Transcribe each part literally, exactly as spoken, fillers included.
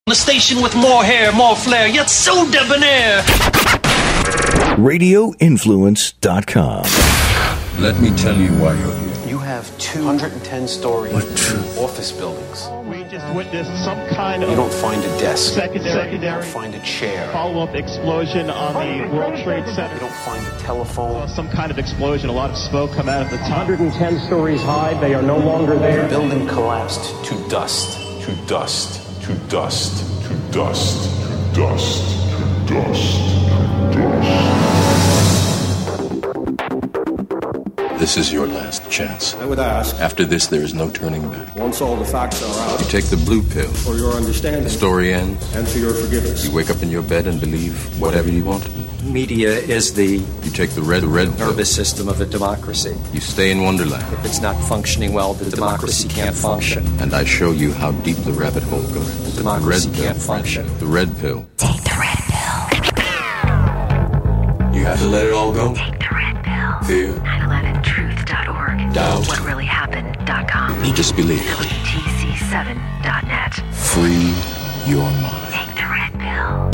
The station with more hair, more flair, yet so debonair. radio influence dot com. Let me tell you why you're here. You have two hundred ten story office buildings. We just witnessed some kind of... You don't find a desk. Secondary. You don't find a chair. Follow-up explosion on the World Trade Center. You don't find a telephone. Some kind of explosion. A lot of smoke come out of the top. one hundred ten stories high. They are no longer there. The building collapsed to dust. To dust. To dust. To dust. To dust. To dust. To dust. This is your last chance. I would ask, after this, there is no turning back. Once all the facts are out, you take the blue pill. For your understanding. The story ends. And for your forgiveness. You wake up in your bed and believe whatever you want to believe. Media is the... You take the red, red pill. Nervous system of a democracy. You stay in Wonderland. If it's not functioning well, the democracy can't function. And I show you how deep the rabbit hole goes. The democracy red can't pill. function. The red pill. Take the red pill. You have to let it all go. Take the red pill. Fear. nine eleven truth dot org. Doubt. what really happened dot com. Disbelief. W T C seven dot net. Free your mind. Take the red pill.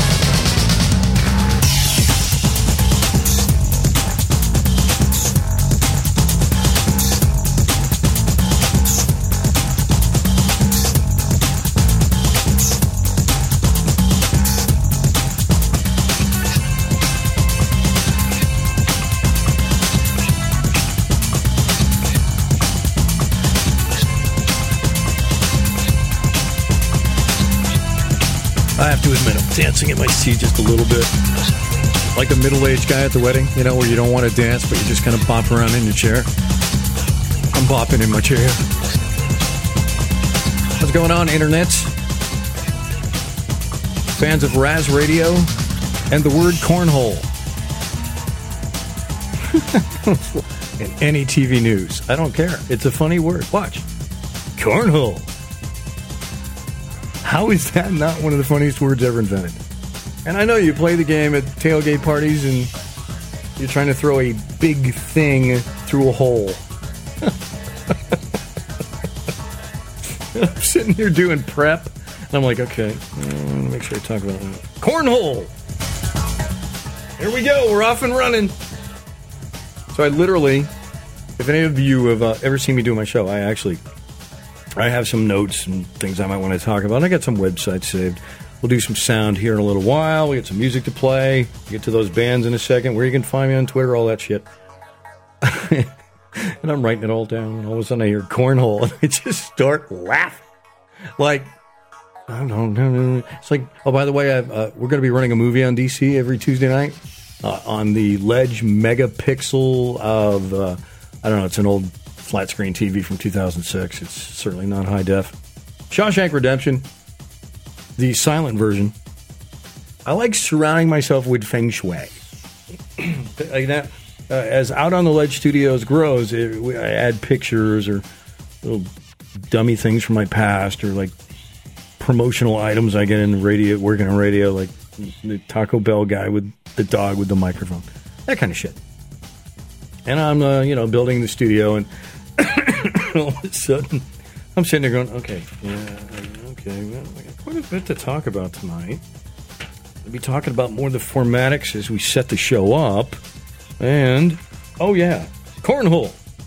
I have to admit, I'm dancing in my seat just a little bit. Like a middle-aged guy at the wedding, you know, where you don't want to dance, but you just kind of bop around in your chair. I'm bopping in my chair. What's going on, Internet? Fans of Raz Radio and the word cornhole. In any T V news. I don't care. It's a funny word. Watch. Cornhole. How is that not one of the funniest words ever invented? And I know you play the game at tailgate parties and you're trying to throw a big thing through a hole. I'm sitting here doing prep, and I'm like, okay, I'm going to make sure I talk about that. Cornhole! Here we go, we're off and running. So I literally, if any of you have uh, ever seen me do my show, I actually... I have some notes and things I might want to talk about. I got some websites saved. We'll do some sound here in a little while. We got some music to play. We'll get to those bands in a second. Where you can find me on Twitter, all that shit. And I'm writing it all down. And all of a sudden I hear cornhole. And I just start laughing. Like, I don't know. It's like, oh, by the way, I've, uh, we're going to be running a movie on D C every Tuesday night uh, on the Ledge Megapixel of, uh, I don't know, it's an old flat screen T V from two thousand six. It's certainly not high def. Shawshank Redemption, the silent version. I like surrounding myself with feng shui. Like that, uh, as Out on the Ledge Studios grows, it, we, I add pictures or little dummy things from my past, or like promotional items I get in radio, working on radio, like the Taco Bell guy with the dog with the microphone, that kind of shit. And I'm, uh, you know, building the studio, and all of a sudden, I'm sitting there going, okay, yeah, okay, well, I got quite a bit to talk about tonight. We'll be talking about more of the formatics as we set the show up. And, oh yeah, cornhole.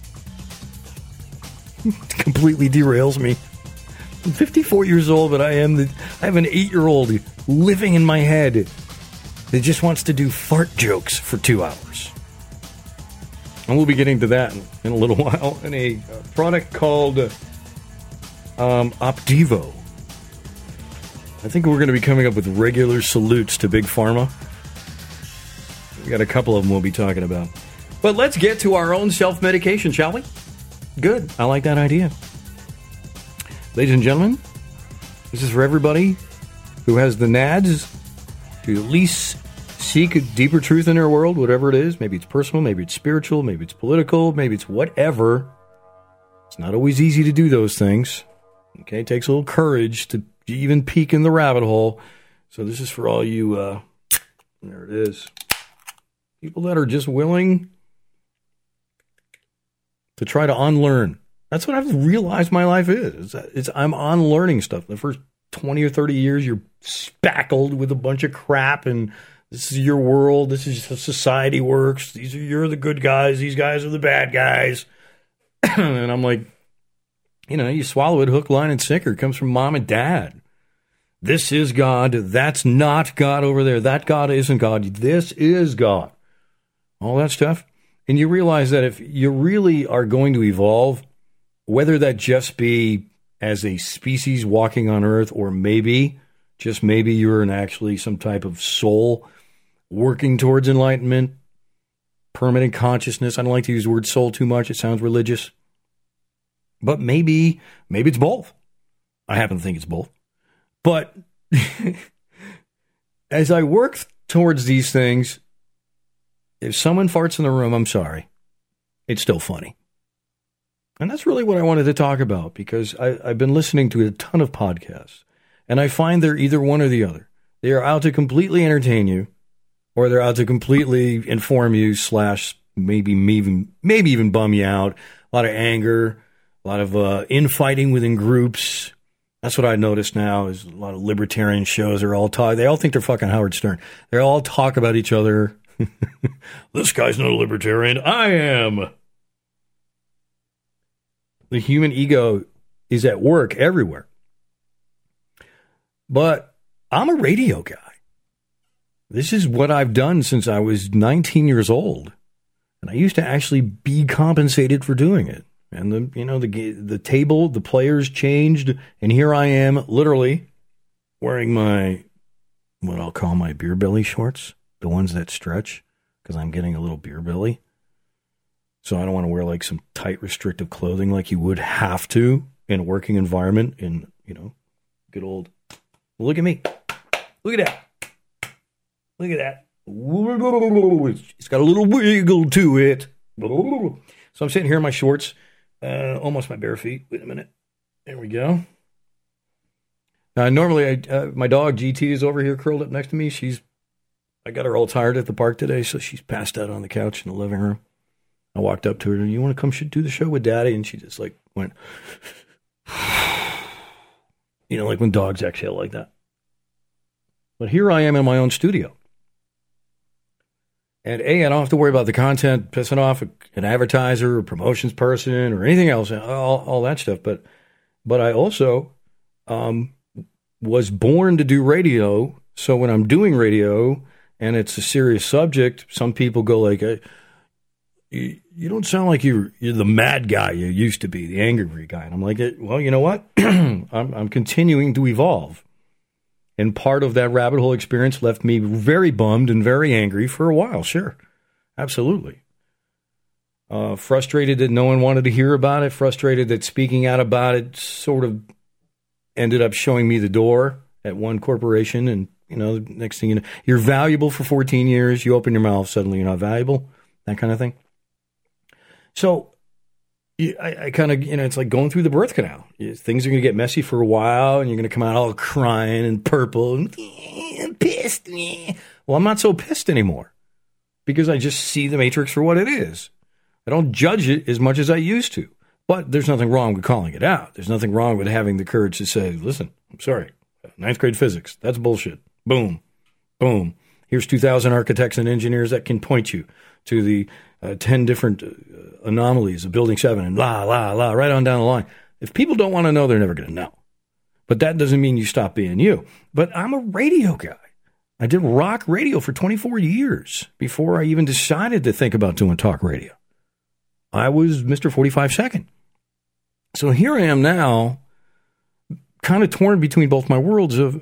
Completely derails me. I'm fifty-four years old, but I am the, I have an eight-year-old living in my head that just wants to do fart jokes for two hours. And we'll be getting to that in, in a little while. And a, a product called uh, um, Opdivo. I think we're going to be coming up with regular salutes to Big Pharma. We got a couple of them we'll be talking about. But let's get to our own self-medication, shall we? Good. I like that idea. Ladies and gentlemen, this is for everybody who has the nads to at least seek a deeper truth in their world, whatever it is. Maybe it's personal, maybe it's spiritual, maybe it's political, maybe it's whatever. It's not always easy to do those things. Okay, it takes a little courage to even peek in the rabbit hole. So this is for all you, uh, there it is, people that are just willing to try to unlearn. That's what I've realized my life is. It's, it's I'm unlearning stuff. The first twenty or thirty years, you're spackled with a bunch of crap and this is your world. This is how society works. These are you're the good guys. These guys are the bad guys. And I'm like, you know, you swallow it hook, line, and sinker. It comes from mom and dad. This is God. That's not God over there. That God isn't God. This is God. All that stuff. And you realize that if you really are going to evolve, whether that just be as a species walking on Earth or maybe, just maybe you're an actually some type of soul working towards enlightenment, permanent consciousness. I don't like to use the word soul too much. It sounds religious. But maybe, maybe it's both. I happen to think it's both. But as I work towards these things, if someone farts in the room, I'm sorry. It's still funny. And that's really what I wanted to talk about because I, I've been listening to a ton of podcasts. And I find they're either one or the other. They are out to completely entertain you or they're out to completely inform you slash maybe, maybe, maybe even bum you out. A lot of anger, a lot of uh, infighting within groups. That's what I noticed now is a lot of libertarian shows are all talk. They all think they're fucking Howard Stern. They all talk about each other. This guy's not a libertarian. I am. The human ego is at work everywhere. But I'm a radio guy. This is what I've done since I was nineteen years old. And I used to actually be compensated for doing it. And the, you know, the the table, the players changed, and here I am, literally wearing my what I'll call my beer belly shorts, the ones that stretch, because I'm getting a little beer belly. So I don't want to wear like some tight, restrictive clothing like you would have to in a working environment. In you know, good old. Look at me, look at that, look at that. It's got a little wiggle to it. So I'm sitting here in my shorts. Uh, almost my bare feet. Wait a minute. There we go. Uh, normally, I, uh, my dog G T is over here curled up next to me. She's, I got her all tired at the park today, so she's passed out on the couch in the living room. I walked up to her, you want to come do the show with Daddy? And she just like went, you know, like when dogs exhale like that. But here I am in my own studio. And A, I don't have to worry about the content pissing off an advertiser or promotions person or anything else, all, all that stuff. But but I also um, was born to do radio. So when I'm doing radio and it's a serious subject, some people go like, you, you don't sound like you're, you're the mad guy you used to be, the angry guy. And I'm like, well, you know what? I'm, I'm continuing to evolve. And part of that rabbit hole experience left me very bummed and very angry for a while. Sure. Absolutely. Uh, frustrated that no one wanted to hear about it. Frustrated that speaking out about it sort of ended up showing me the door at one corporation. And, you know, next thing you know, you're valuable for fourteen years. You open your mouth, suddenly you're not valuable. That kind of thing. So I, I kind of, you know, it's like going through the birth canal. Things are going to get messy for a while, and you're going to come out all crying and purple and I'm pissed. Well, I'm not so pissed anymore because I just see the Matrix for what it is. I don't judge it as much as I used to. But there's nothing wrong with calling it out. There's nothing wrong with having the courage to say, listen, I'm sorry. Ninth grade physics, that's bullshit. Boom. Boom. Here's two thousand architects and engineers that can point you to the uh, ten different uh, anomalies of Building seven and la, la, la, right on down the line. If people don't want to know, they're never going to know. But that doesn't mean you stop being you. But I'm a radio guy. I did rock radio for twenty-four years before I even decided to think about doing talk radio. I was Mister forty-five second. So here I am now, kind of torn between both my worlds of,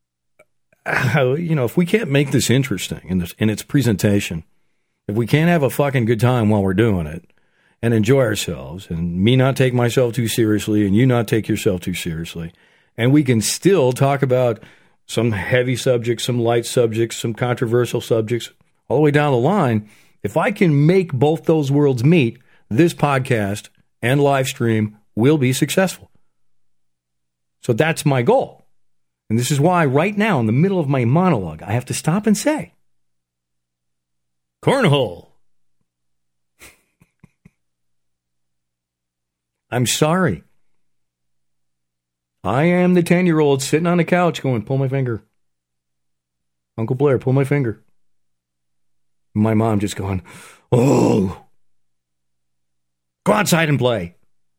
uh, you know, if we can't make this interesting in, this, in its presentation, if we can't have a fucking good time while we're doing it and enjoy ourselves and me not take myself too seriously and you not take yourself too seriously, and we can still talk about some heavy subjects, some light subjects, some controversial subjects, all the way down the line, if I can make both those worlds meet, this podcast and live stream will be successful. So that's my goal. And this is why right now in the middle of my monologue, I have to stop and say, cornhole. I'm sorry. I am the ten-year-old sitting on the couch going, pull my finger, Uncle Blair, pull my finger. My mom just going, oh, go outside and play.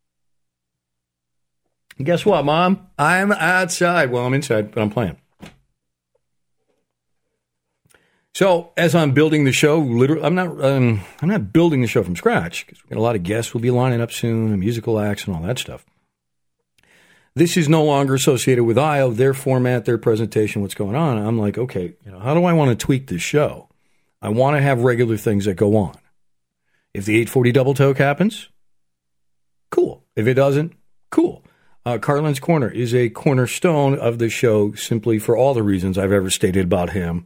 And guess what, Mom? I'm outside. Well, I'm inside, but I'm playing. So as I'm building the show, literally, I'm not, um, I'm not building the show from scratch because we've got a lot of guests will be lining up soon, and musical acts and all that stuff. This is no longer associated with I O, their format, their presentation, what's going on. I'm like, okay, you know, how do I want to tweak this show? I want to have regular things that go on. If the eight forty double toke happens, cool. If it doesn't, cool. Uh, Carlin's Corner is a cornerstone of the show simply for all the reasons I've ever stated about him.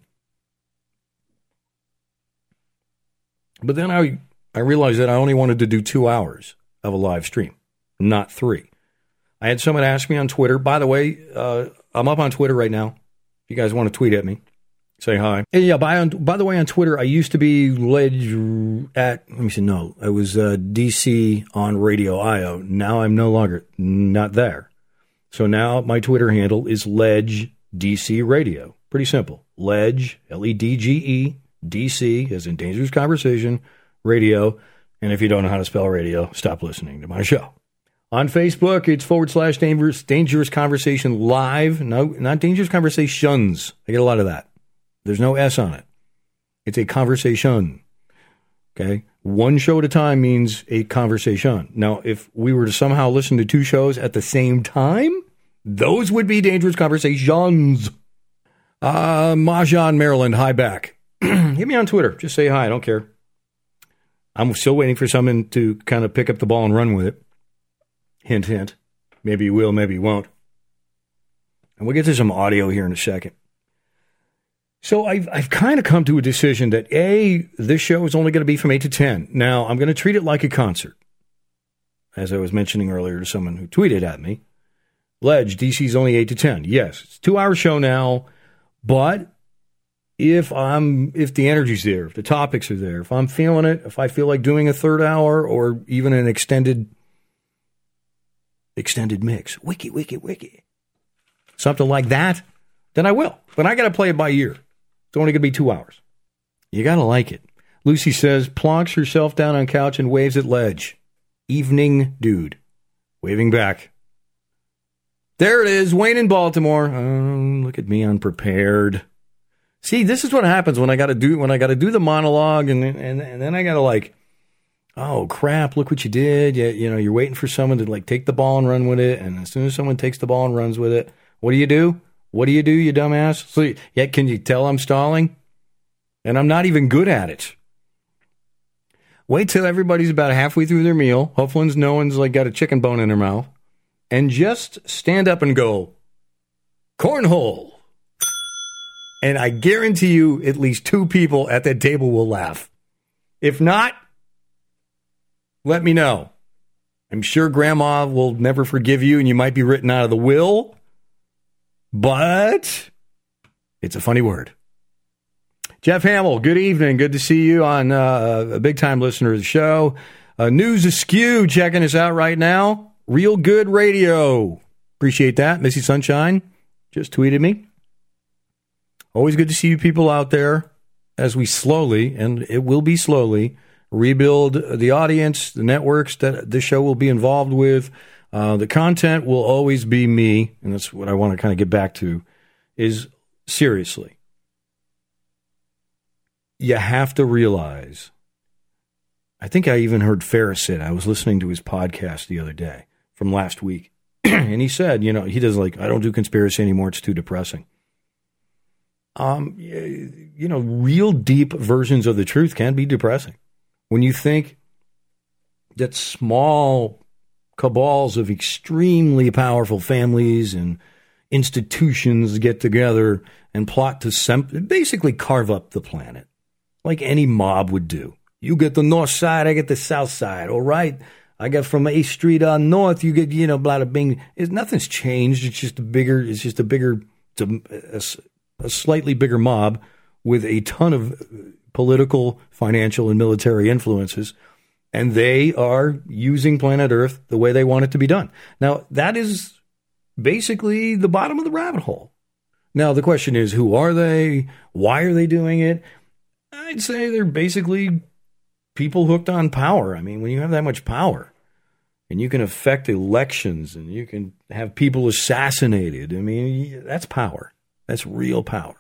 But then I, I realized that I only wanted to do two hours of a live stream, not three. I had someone ask me on Twitter. By the way, uh, I'm up on Twitter right now. If you guys want to tweet at me, say hi. And yeah, by, by the way, on Twitter, I used to be Ledge at, let me see, no, I was uh, D C on Radio I O. Now I'm no longer, not there. So now my Twitter handle is Ledge D C Radio. Pretty simple. Ledge, L E D G E, D C, as in Dangerous Conversation, Radio. And if you don't know how to spell radio, stop listening to my show. On Facebook, it's forward slash dangerous, dangerous Conversation Live. No, not Dangerous Conversations. I get a lot of that. There's no S on it. It's a conversation. Okay? One show at a time means a conversation. Now, if we were to somehow listen to two shows at the same time, those would be Dangerous Conversations. Uh, Mahjong, Maryland, hi back. Hit me on Twitter. Just say hi. I don't care. I'm still waiting for someone to kind of pick up the ball and run with it. Hint, hint. Maybe you will, maybe you won't. And we'll get to some audio here in a second. So I've, I've kind of come to a decision that, A, this show is only going to be from eight to ten. Now, I'm going to treat it like a concert. As I was mentioning earlier to someone who tweeted at me. Ledge, D C's only eight to ten. Yes, it's a two-hour show now, but if I'm if the energy's there, if the topics are there, if I'm feeling it, if I feel like doing a third hour or even an extended extended mix, wiki, wiki, wiki, something like that, then I will. But I got to play it by ear. It's only going to be two hours. You got to like it. Lucy says, plonks herself down on couch and waves at Ledge. Evening dude. Waving back. There it is, Wayne in Baltimore. Oh, look at me unprepared. See, this is what happens when I got to do when I got to do the monologue, and and and then I got to like, oh crap, look what you did. You, you know, you're waiting for someone to like take the ball and run with it, and as soon as someone takes the ball and runs with it, what do you do? What do you do, you dumbass? So, yeah, can you tell I'm stalling? And I'm not even good at it. Wait till everybody's about halfway through their meal. Hopefully no one's like got a chicken bone in their mouth. And just stand up and go, cornhole. And I guarantee you at least two people at that table will laugh. If not, let me know. I'm sure Grandma will never forgive you and you might be written out of the will. But it's a funny word. Jeff Hamill, good evening. Good to see you on uh, a big-time listener of the show. Uh, News Askew checking us out right now. Real good radio. Appreciate that. Missy Sunshine just tweeted me. Always good to see you people out there as we slowly, and it will be slowly, rebuild the audience, the networks that this show will be involved with. Uh, the content will always be me, and that's what I want to kind of get back to, is seriously. You have to realize, I think I even heard Ferris say it. I was listening to his podcast the other day from last week, and he said, you know, he does like, I don't do conspiracy anymore. It's too depressing. Um, you know, real deep versions of the truth can be depressing. When you think that small cabals of extremely powerful families and institutions get together and plot to sem- basically carve up the planet like any mob would do. You get the north side, I get the south side. All right, I get from eighth Street on north, you get, you know, blah, blah, bing. It's, nothing's changed. It's just a bigger, it's just a bigger, it's a, a, a slightly bigger mob with a ton of political, financial, and military influences. And they are using planet Earth the way they want it to be done. Now, that is basically the bottom of the rabbit hole. Now, the question is, who are they? Why are they doing it? I'd say they're basically people hooked on power. I mean, when you have that much power and you can affect elections and you can have people assassinated, I mean, that's power. That's real power.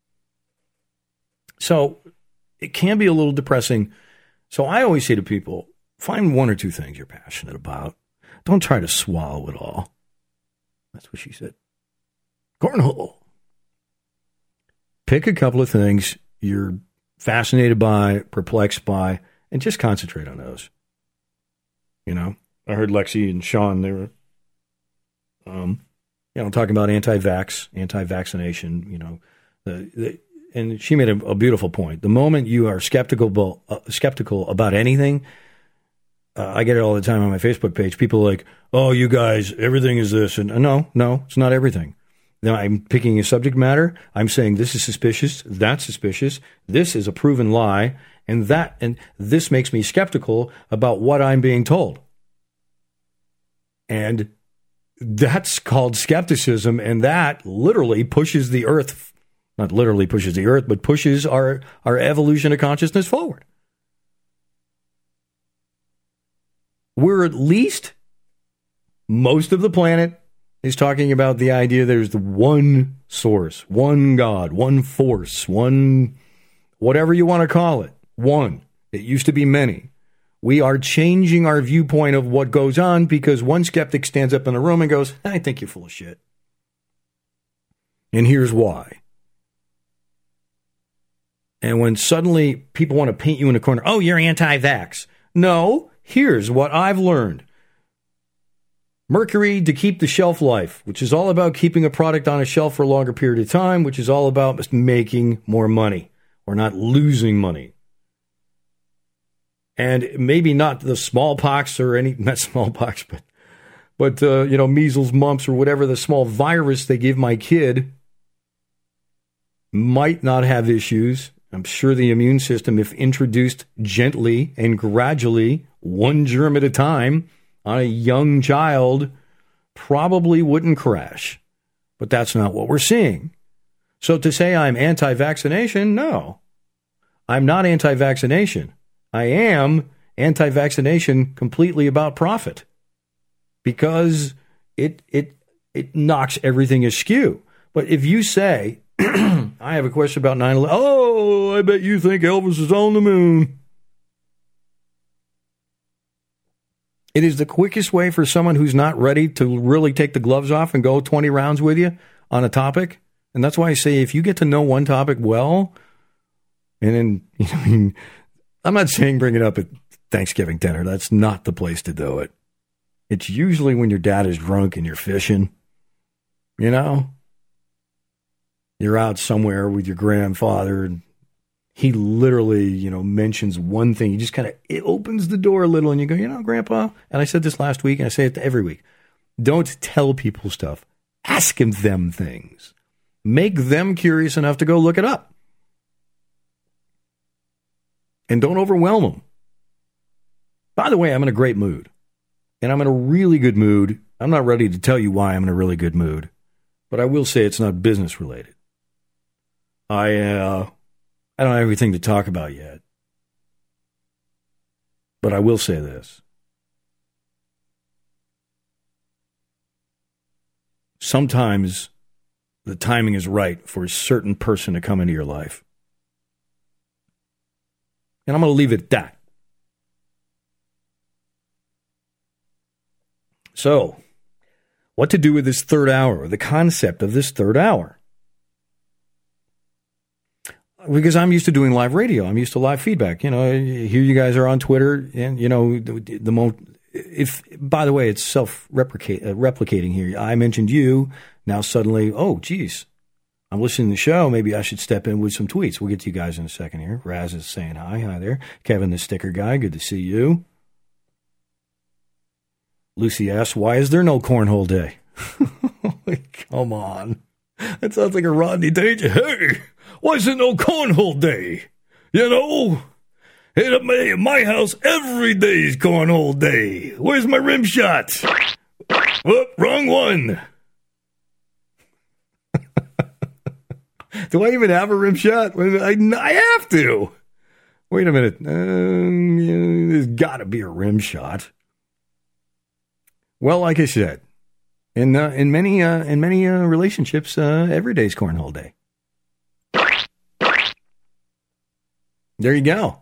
So it can be a little depressing. So I always say to people, find one or two things you're passionate about. Don't try to swallow it all. That's what she said. Cornhole. Pick a couple of things you're fascinated by, perplexed by, and just concentrate on those. You know, I heard Lexi and Sean, they were, um, you know, talking about anti-vax, anti-vaccination, you know, the, the, and she made a, a beautiful point. The moment you are skeptical, uh, skeptical about anything, uh, I get it all the time on my Facebook page. People are like, oh, you guys, everything is this. And uh, no, no, it's not everything. Now, I'm picking a subject matter. I'm saying this is suspicious. That's suspicious. This is a proven lie. And that, and this makes me skeptical about what I'm being told. And that's called skepticism. And that literally pushes the earth, not literally pushes the earth, but pushes our, our evolution of consciousness forward. We're at least, most of the planet is talking about the idea there's the one source, one God, one force, one, whatever you want to call it, one. It used to be many. We are changing our viewpoint of what goes on because one skeptic stands up in a room and goes, I think you're full of shit. And here's why. And when suddenly people want to paint you in a corner, oh, you're anti-vax. No, here's what I've learned. Mercury to keep the shelf life, which is all about keeping a product on a shelf for a longer period of time, which is all about making more money or not losing money. And maybe not the smallpox or any, not smallpox, but, but uh, you know, measles, mumps, or whatever the small virus they give my kid might not have issues. I'm sure the immune system, if introduced gently and gradually, one germ at a time, on a young child, probably wouldn't crash. But that's not what we're seeing. So to say I'm anti-vaccination, no. I'm not anti-vaccination. I am anti-vaccination completely about profit. Because it it it knocks everything askew. But if you say, I have a question about nine eleven, oh, I bet you think Elvis is on the moon. It is the quickest way for someone who's not ready to really take the gloves off and go twenty rounds with you on a topic. And that's why I say if you get to know one topic well, and then, you know, I'm not saying bring it up at Thanksgiving dinner. That's not the place to do it. It's usually when your dad is drunk and you're fishing, you know? You're out somewhere with your grandfather and he literally, you know, mentions one thing. He just kind of, it opens the door a little and you go, you know, Grandpa, and I said this last week and I say it every week. Don't tell people stuff. Ask them things. Make them curious enough to go look it up. And don't overwhelm them. By the way, I'm in a great mood. And I'm in a really good mood. I'm not ready to tell you why I'm in a really good mood. But I will say it's not business related. I, uh... I don't have everything to talk about yet. But I will say this. Sometimes the timing is right for a certain person to come into your life. And I'm going to leave it at that. So, what to do with this third hour, the concept of this third hour? Because I'm used to doing live radio. I'm used to live feedback. You know, here you guys are on Twitter, and, you know, the, the mo- if, by the way, it's self-replicating uh, replicating here. I mentioned you. Now suddenly, oh, geez, I'm listening to the show. Maybe I should step in with some tweets. We'll get to you guys in a second here. Raz is saying hi. Hi there. Kevin, the sticker guy. Good to see you. Lucy asks, why is there no cornhole day? Come on. That sounds like a Rodney Danger. Hey, why is there no cornhole day? You know, at my, my house, every day is cornhole day. Where's my rim shot? Whoop, wrong one. Do I even have a rim shot? I, I have to. Wait a minute. Um, yeah, there's got to be a rim shot. Well, like I said, in uh, in many uh, in many uh, relationships, uh, every day's cornhole day. There you go.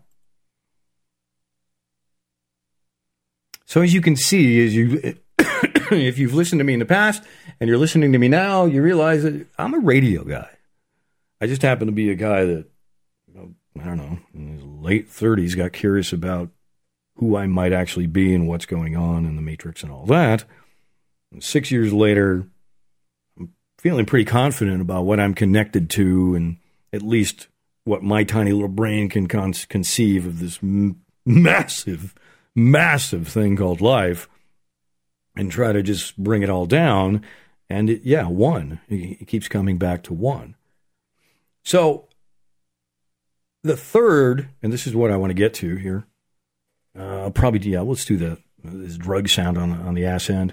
So as you can see, as you if you've listened to me in the past and you're listening to me now, you realize that I'm a radio guy. I just happen to be a guy that, I don't know, in his late thirties got curious about who I might actually be and what's going on in the Matrix and all that. And six years later, I'm feeling pretty confident about what I'm connected to and at least what my tiny little brain can con- conceive of this m- massive, massive thing called life and try to just bring it all down. And it, yeah, one. It, it keeps coming back to one. So the third, and this is what I want to get to here. Uh, probably, yeah, let's do the this drug sound on, on the ass end.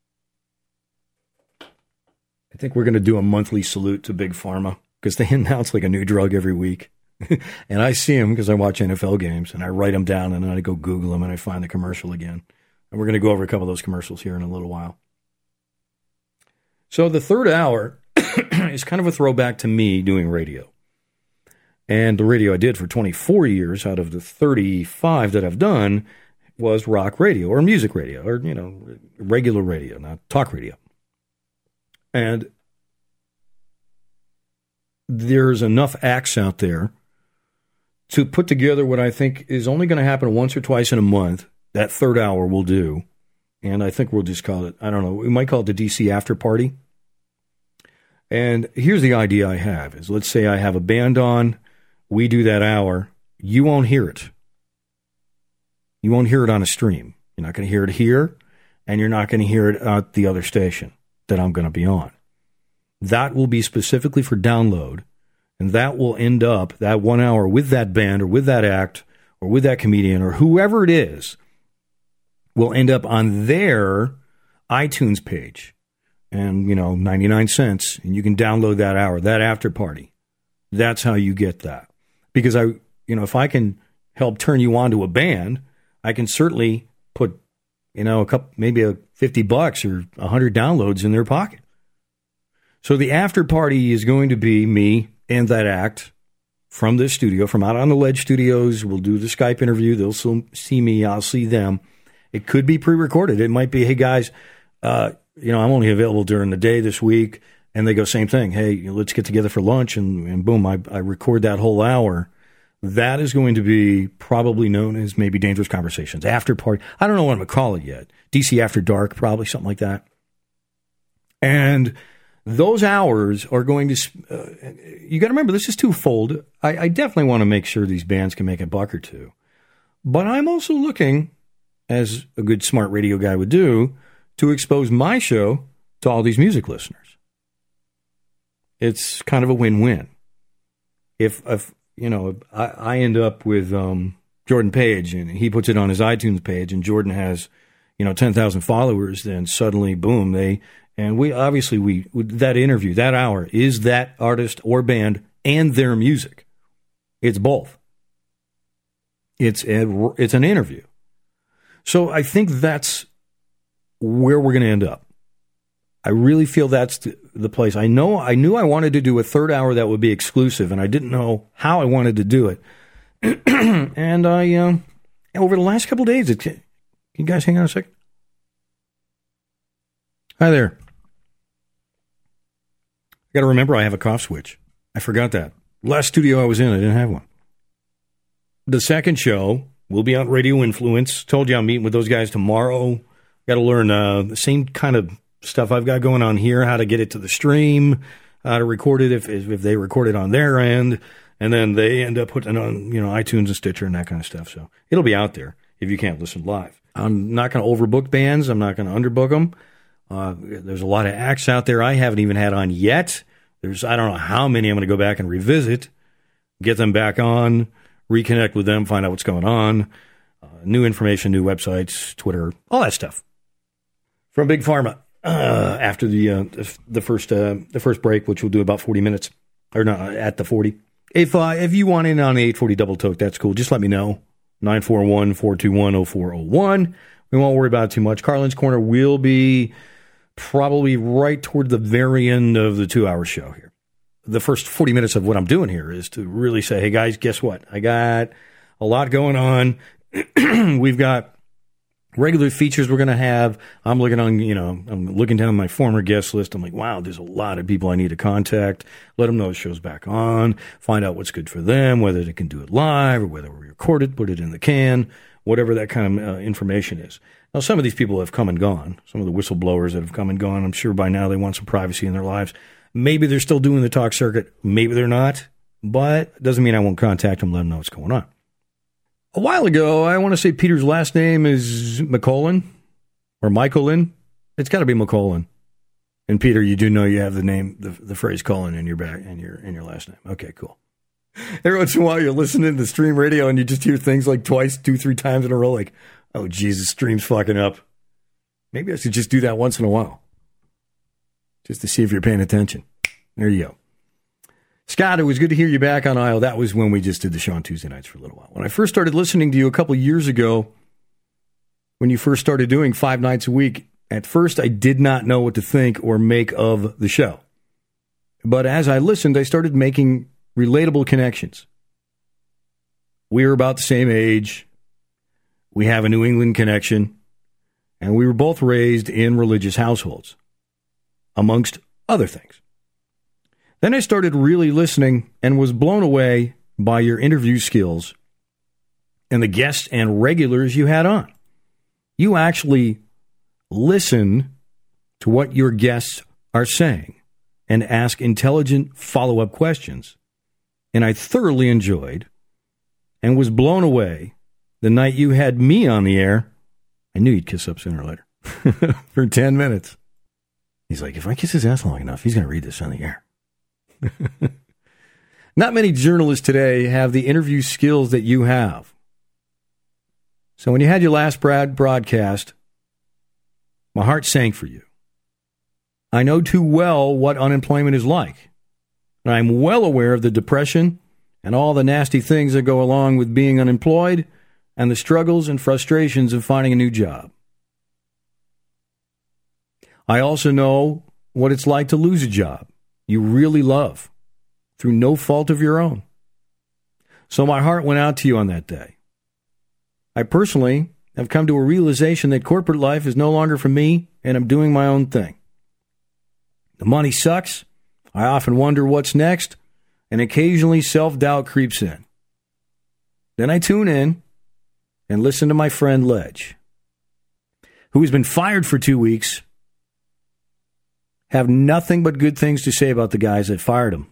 I think we're going to do a monthly salute to Big Pharma because they announce like a new drug every week. And I see them because I watch N F L games and I write them down and then I go Google them and I find the commercial again. And we're going to go over a couple of those commercials here in a little while. So the third hour is kind of a throwback to me doing radio. And the radio I did for twenty-four years out of the thirty-five that I've done was rock radio or music radio or, you know, regular radio, not talk radio. And there's enough acts out there to put together what I think is only going to happen once or twice in a month. That third hour will do. And I think we'll just call it, I don't know, we might call it the D C After Party. And here's the idea I have is let's say I have a band on, we do that hour, you won't hear it. You won't hear it on a stream. You're not going to hear it here, and you're not going to hear it at the other station that I'm going to be on. That will be specifically for download, and that will end up, that one hour with that band or with that act or with that comedian or whoever it is, will end up on their iTunes page. And, you know, ninety-nine cents, and you can download that hour, that after party. That's how you get that. Because, I, you know, if I can help turn you on to a band, I can certainly put, you know, a couple, maybe a fifty bucks or one hundred downloads in their pocket. So the after party is going to be me and that act from this studio, from out on the Ledge Studios. We'll do the Skype interview. They'll see me. I'll see them. It could be pre-recorded. It might be, hey, guys, uh, you know, I'm only available during the day this week. And they go, same thing. Hey, let's get together for lunch. And, and boom, I, I record that whole hour. That is going to be probably known as maybe Dangerous Conversations. After party. I don't know what I'm going to call it yet. D C After Dark, probably something like that. And those hours are going to, uh, you got to remember, this is twofold. I, I definitely want to make sure these bands can make a buck or two. But I'm also looking, as a good smart radio guy would do, to expose my show to all these music listeners. It's kind of a win-win. If, if you know, I, I end up with um, Jordan Page and he puts it on his iTunes page and Jordan has, you know, ten thousand followers, then suddenly, boom, they, and we, obviously, we, that interview, that hour is that artist or band and their music. It's both. It's a, it's an interview. So I think that's where we're going to end up. I really feel that's the, the place. I know I knew I wanted to do a third hour that would be exclusive, and I didn't know how I wanted to do it. And I, uh, over the last couple of days, it, can you guys hang on a second? Hi there. I got to remember I have a cough switch. I forgot that. Last studio I was in, I didn't have one. The second show will be on Radio Influence. Told you I'm meeting with those guys tomorrow. Got to learn uh, the same kind of stuff I've got going on here, how to get it to the stream, how to record it if if they record it on their end, and then they end up putting it on, you know, iTunes and Stitcher and that kind of stuff. So it'll be out there if you can't listen live. I'm not going to overbook bands. I'm not going to underbook them. Uh, there's a lot of acts out there I haven't even had on yet. There's I don't know how many I'm going to go back and revisit, get them back on, reconnect with them, find out what's going on, uh, new information, new websites, Twitter, all that stuff. From Big Pharma. Uh, after the uh, the first uh, the first break, which we'll do about forty minutes, or no, at the forty. If uh, if you want in on the eight forty Double Toke, that's cool. Just let me know. nine four one, four two one, oh four oh one. We won't worry about it too much. Carlin's Corner will be probably right toward the very end of the two-hour show here. The first forty minutes of what I'm doing here is to really say, hey, guys, guess what? I got a lot going on. We've got regular features we're going to have. I'm looking on, you know, I'm looking down my former guest list. I'm like, wow, there's a lot of people I need to contact. Let them know the show's back on. Find out what's good for them, whether they can do it live or whether we record it, put it in the can, whatever that kind of uh, information is. Now, some of these people have come and gone. Some of the whistleblowers that have come and gone, I'm sure by now they want some privacy in their lives. Maybe they're still doing the talk circuit. Maybe they're not. But it doesn't mean I won't contact them, let them know what's going on. A while ago, I want to say Peter's last name is McCollin or Michaelin. It's got to be McCollin. And Peter, you do know you have the name, the, the phrase Colin in your back, in your in your last name. Okay, cool. Every once in a while, you're listening to stream radio and you just hear things like twice, two, three times in a row, like, oh, Jesus, stream's fucking up. Maybe I should just do that once in a while, just to see if you're paying attention. There you go. Scott, it was good to hear you back on aisle. That was when we just did the show on Tuesday nights for a little while. When I first started listening to you a couple years ago, when you first started doing five nights a week, at first I did not know what to think or make of the show. But as I listened, I started making relatable connections. We were about the same age. We have a New England connection. And we were both raised in religious households, amongst other things. Then I started really listening and was blown away by your interview skills and the guests and regulars you had on. You actually listen to what your guests are saying and ask intelligent follow-up questions. And I thoroughly enjoyed and was blown away the night you had me on the air. I knew you'd kiss up sooner or later for ten minutes. He's like, if I kiss his ass long enough, he's going to read this on the air. Not many journalists today have the interview skills that you have. So when you had your last Brad broadcast, my heart sank for you. I know too well what unemployment is like. And I'm well aware of the depression and all the nasty things that go along with being unemployed and the struggles and frustrations of finding a new job. I also know what it's like to lose a job you really love through no fault of your own. So my heart went out to you on that day. I personally have come to a realization that corporate life is no longer for me, and I'm doing my own thing. The money sucks. I often wonder what's next, and occasionally self-doubt creeps in. Then I tune in and listen to my friend Ledge, who has been fired for two weeks, have nothing but good things to say about the guys that fired him.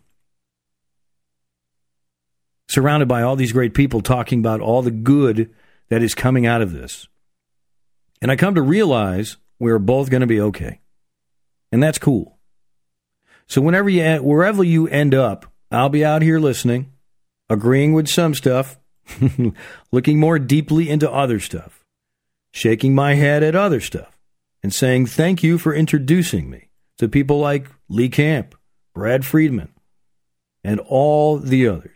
Surrounded by all these great people talking about all the good that is coming out of this. And I come to realize we're both going to be okay. And that's cool. So whenever you, wherever you end up, I'll be out here listening, agreeing with some stuff, looking more deeply into other stuff, shaking my head at other stuff, and saying thank you for introducing me to people like Lee Camp, Brad Friedman, and all the others.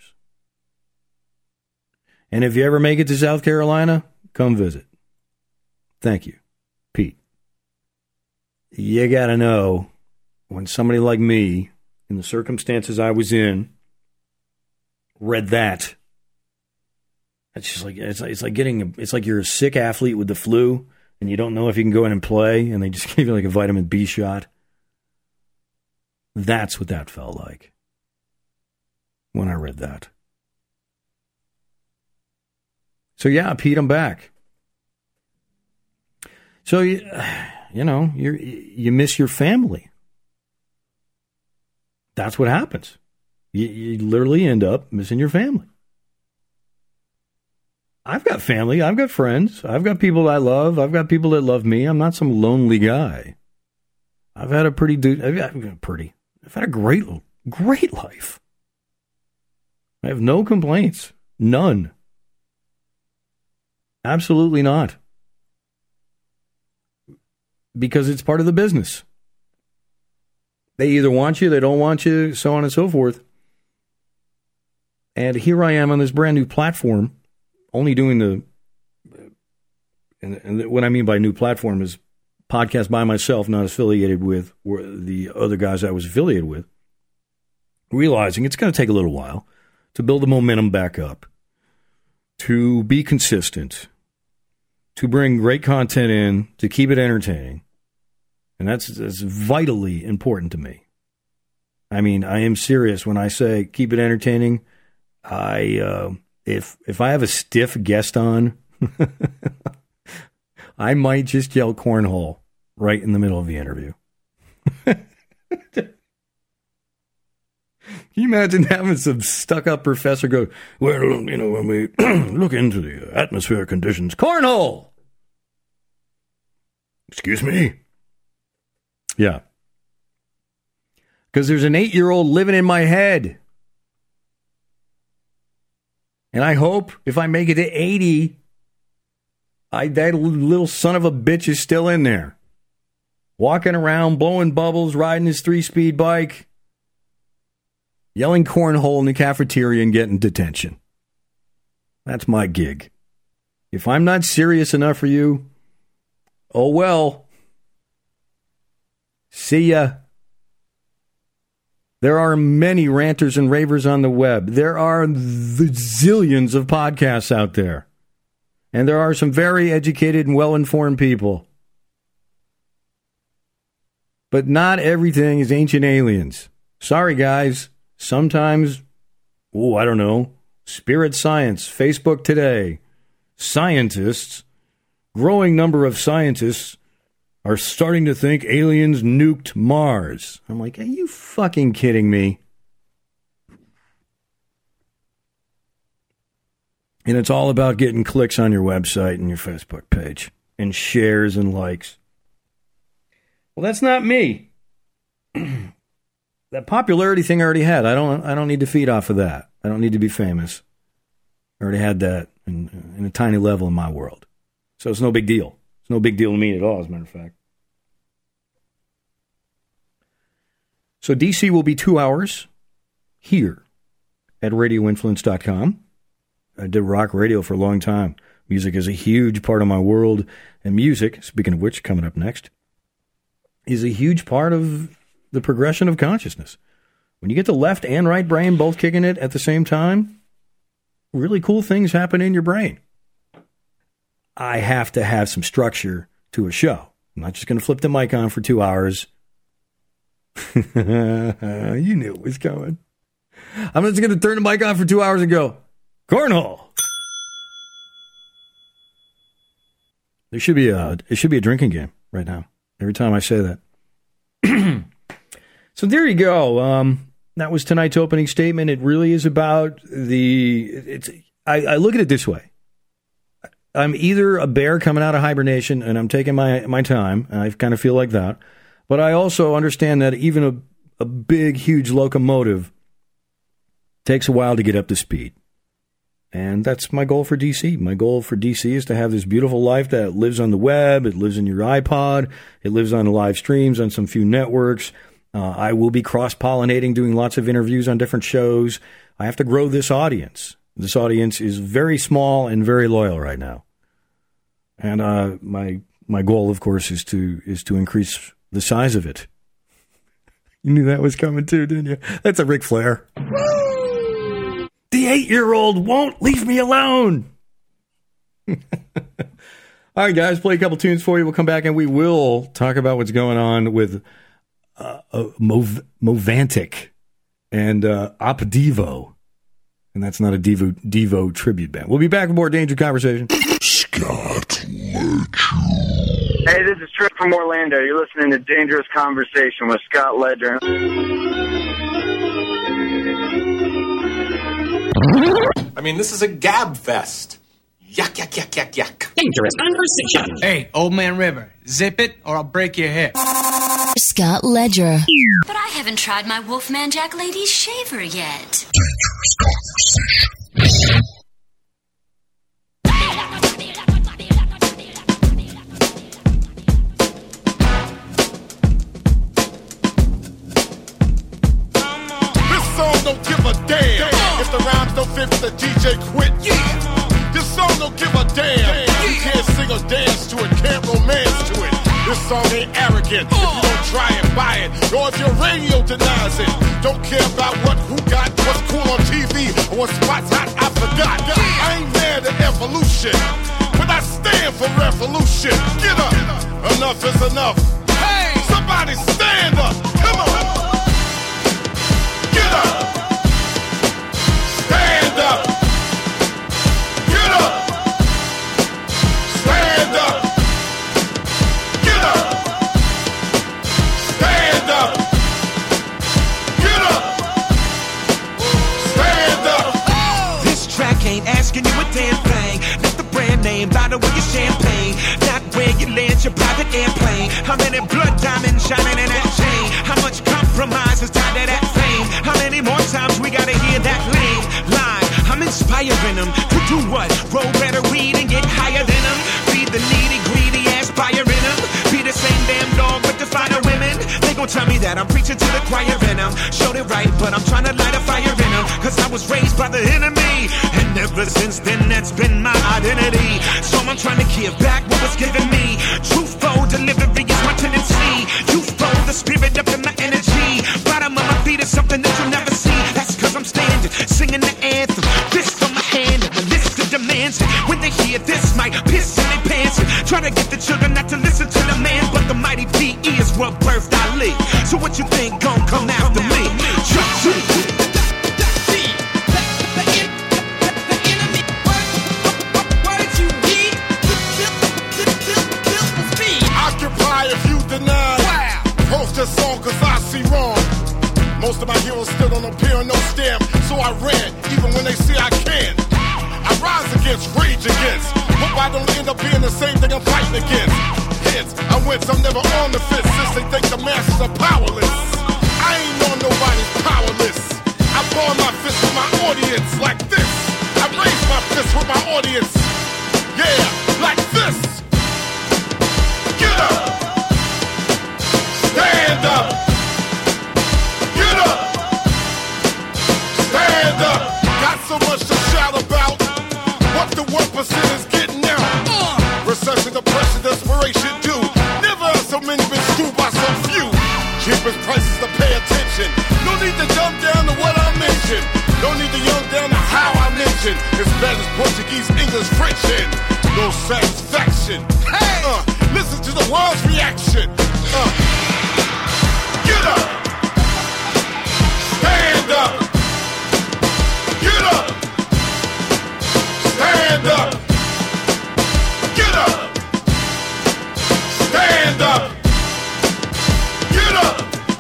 And if you ever make it to South Carolina, come visit. Thank you, Pete. You got to know, when somebody like me, in the circumstances I was in, read that, it's just like it's like, it's like getting a, it's like you're a sick athlete with the flu, and you don't know if you can go in and play, and they just give you like a vitamin B shot. That's what that felt like when I read that. So yeah, Pete, I'm back. So you, you know, you you miss your family. That's what happens. You, you literally end up missing your family. I've got family. I've got friends. I've got people I love. I've got people that love me. I'm not some lonely guy. I've had a pretty dude. I've got pretty. I've had a great, great life. I have no complaints. None. Absolutely not. Because it's part of the business. They either want you, they don't want you, so on and so forth. And here I am on this brand new platform, only doing the, and, and what I mean by new platform is podcast by myself, not affiliated with the other guys I was affiliated with, realizing it's going to take a little while to build the momentum back up, to be consistent, to bring great content in, to keep it entertaining. And that's, that's vitally important to me. I mean, I am serious when I say keep it entertaining. I uh, if if I have a stiff guest on, I might just yell cornhole right in the middle of the interview. Can you imagine having some stuck-up professor go, well, you know, when we look into the atmospheric conditions, cornhole! Excuse me? Yeah. Because there's an eight-year-old living in my head. And I hope if I make it to eighty, I, that little son of a bitch is still in there. Walking around, blowing bubbles, riding his three-speed bike, yelling cornhole in the cafeteria and getting detention. That's my gig. If I'm not serious enough for you, oh well. See ya. There are many ranters and ravers on the web. There are the zillions of podcasts out there. And there are some very educated and well-informed people. But not everything is ancient aliens. Sorry, guys. Sometimes, oh, I don't know, spirit science, Facebook today, scientists, growing number of scientists are starting to think aliens nuked Mars. I'm like, are you fucking kidding me? And it's all about getting clicks on your website and your Facebook page and shares and likes. Well, that's not me. That popularity thing I already had. I don't I don't need to feed off of that. I don't need to be famous. I already had that in, in a tiny level in my world. So it's no big deal. It's no big deal to me at all, as a matter of fact. So D C will be two hours here at radio influence dot com. I did rock radio for a long time. Music is a huge part of my world. And music, speaking of which, coming up next, is a huge part of the progression of consciousness. When you get the left and right brain both kicking it at the same time, really cool things happen in your brain. I have to have some structure to a show. I'm not just going to flip the mic on for two hours. You knew it was coming. I'm just going to turn the mic on for two hours and go, cornhole. There should be a, it should be a drinking game right now. Every time I say that. So there you go. Um, that was tonight's opening statement. It really is about the, it's, I, I look at it this way. I'm either a bear coming out of hibernation and I'm taking my, my time, and I kind of feel like that. But I also understand that even a, a big, huge locomotive takes a while to get up to speed. And that's my goal for D C. My goal for D C is to have this beautiful life that lives on the web. It lives in your iPod. It lives on the live streams on some few networks. Uh, I will be cross-pollinating, doing lots of interviews on different shows. I have to grow this audience. This audience is very small and very loyal right now. And uh, my my goal, of course, is to is to increase the size of it. You knew that was coming too, didn't you? That's a Ric Flair. Woo! The eight-year-old won't leave me alone. All right, guys, play a couple tunes for you. We'll come back and we will talk about what's going on with uh, uh, Mov- Movantic and uh, Op Devo. And that's not a Devo, Devo tribute band. We'll be back with more Danger Conversation. Scott Ledger. Hey, this is Trip from Orlando. You're listening to Dangerous Conversation with Scott Ledger. I mean, this is a gab fest. Yuck, yuck, yuck, yuck, yuck. Dangerous Conversation. Hey, Old Man River, zip it or I'll break your hip. Scott Ledger. But I haven't tried my Wolfman Jack Ladies shaver yet. Dangerous Conversation. This song don't give a damn if the rhymes don't song ain't arrogant. If you don't try it, buy it. Or if your radio denies it. Don't care about what, who got, what's cool on T V, or what spots hot, I forgot. I ain't mad at evolution, but I stand for revolution. Get up, enough is enough. Hey, somebody stand up, come on. Get up, stand up. Get up, stand up. Get up, stand up. Get up, stand up. This track ain't asking you a damn thing. Not the brand name, bottle with your champagne. Not where you land your private airplane. How many blood diamonds shining in that chain? How much compromise is tied to that fame? How many more times we gotta hear that lame line? I'm inspiring them to do what? Roll better weed and get higher than them. Be the needy, greedy ass buyer in them. Be the same damn dog with the finer women. They gon' tell me that I'm preaching to the choir in them. Showed it right, but I'm trying to light a fire in them. Cause I was raised by the enemy, and ever since then that's been my identity. So I'm trying to give back what was given me. Truthful delivery is my tendency. Youthful, the spirit up in my energy. Bottom of my feet is something that you'll never see. That's cause I'm standing, singing the anthem. This from my hand, and the list of demands. When they hear this, might piss in their pants. Try to get the children not to listen to the man, but the mighty P E is what birthed Ali. So what you think gon' come after me? Trust me. Post this song cause I see wrong. Most of my heroes still don't appear on no stamp, so I ran, even when they say I can't. I rise against, rage against. Hope I don't end up being the same thing I'm fighting against. Hence, I went, I'm never on the fence since they think the masses are powerless. I ain't on nobody's powerless. I ball my fist with my audience like this. I raise my fist with my audience. Yeah, like this. Get up. Stand up. Get up. Stand up. Got so much to shout about. What the one percent is getting out. Recession, depression, desperation do. Never have so many been screwed by so few. Cheapest prices to pay attention. No need to jump down to what I mentioned. No need to young down to how I mentioned. As bad as Portuguese, English, French, and no satisfaction. Hey, uh, listen to the world's reaction. Uh, Get up! Stand up! Get up! Stand up! Get up! Stand up! Get up!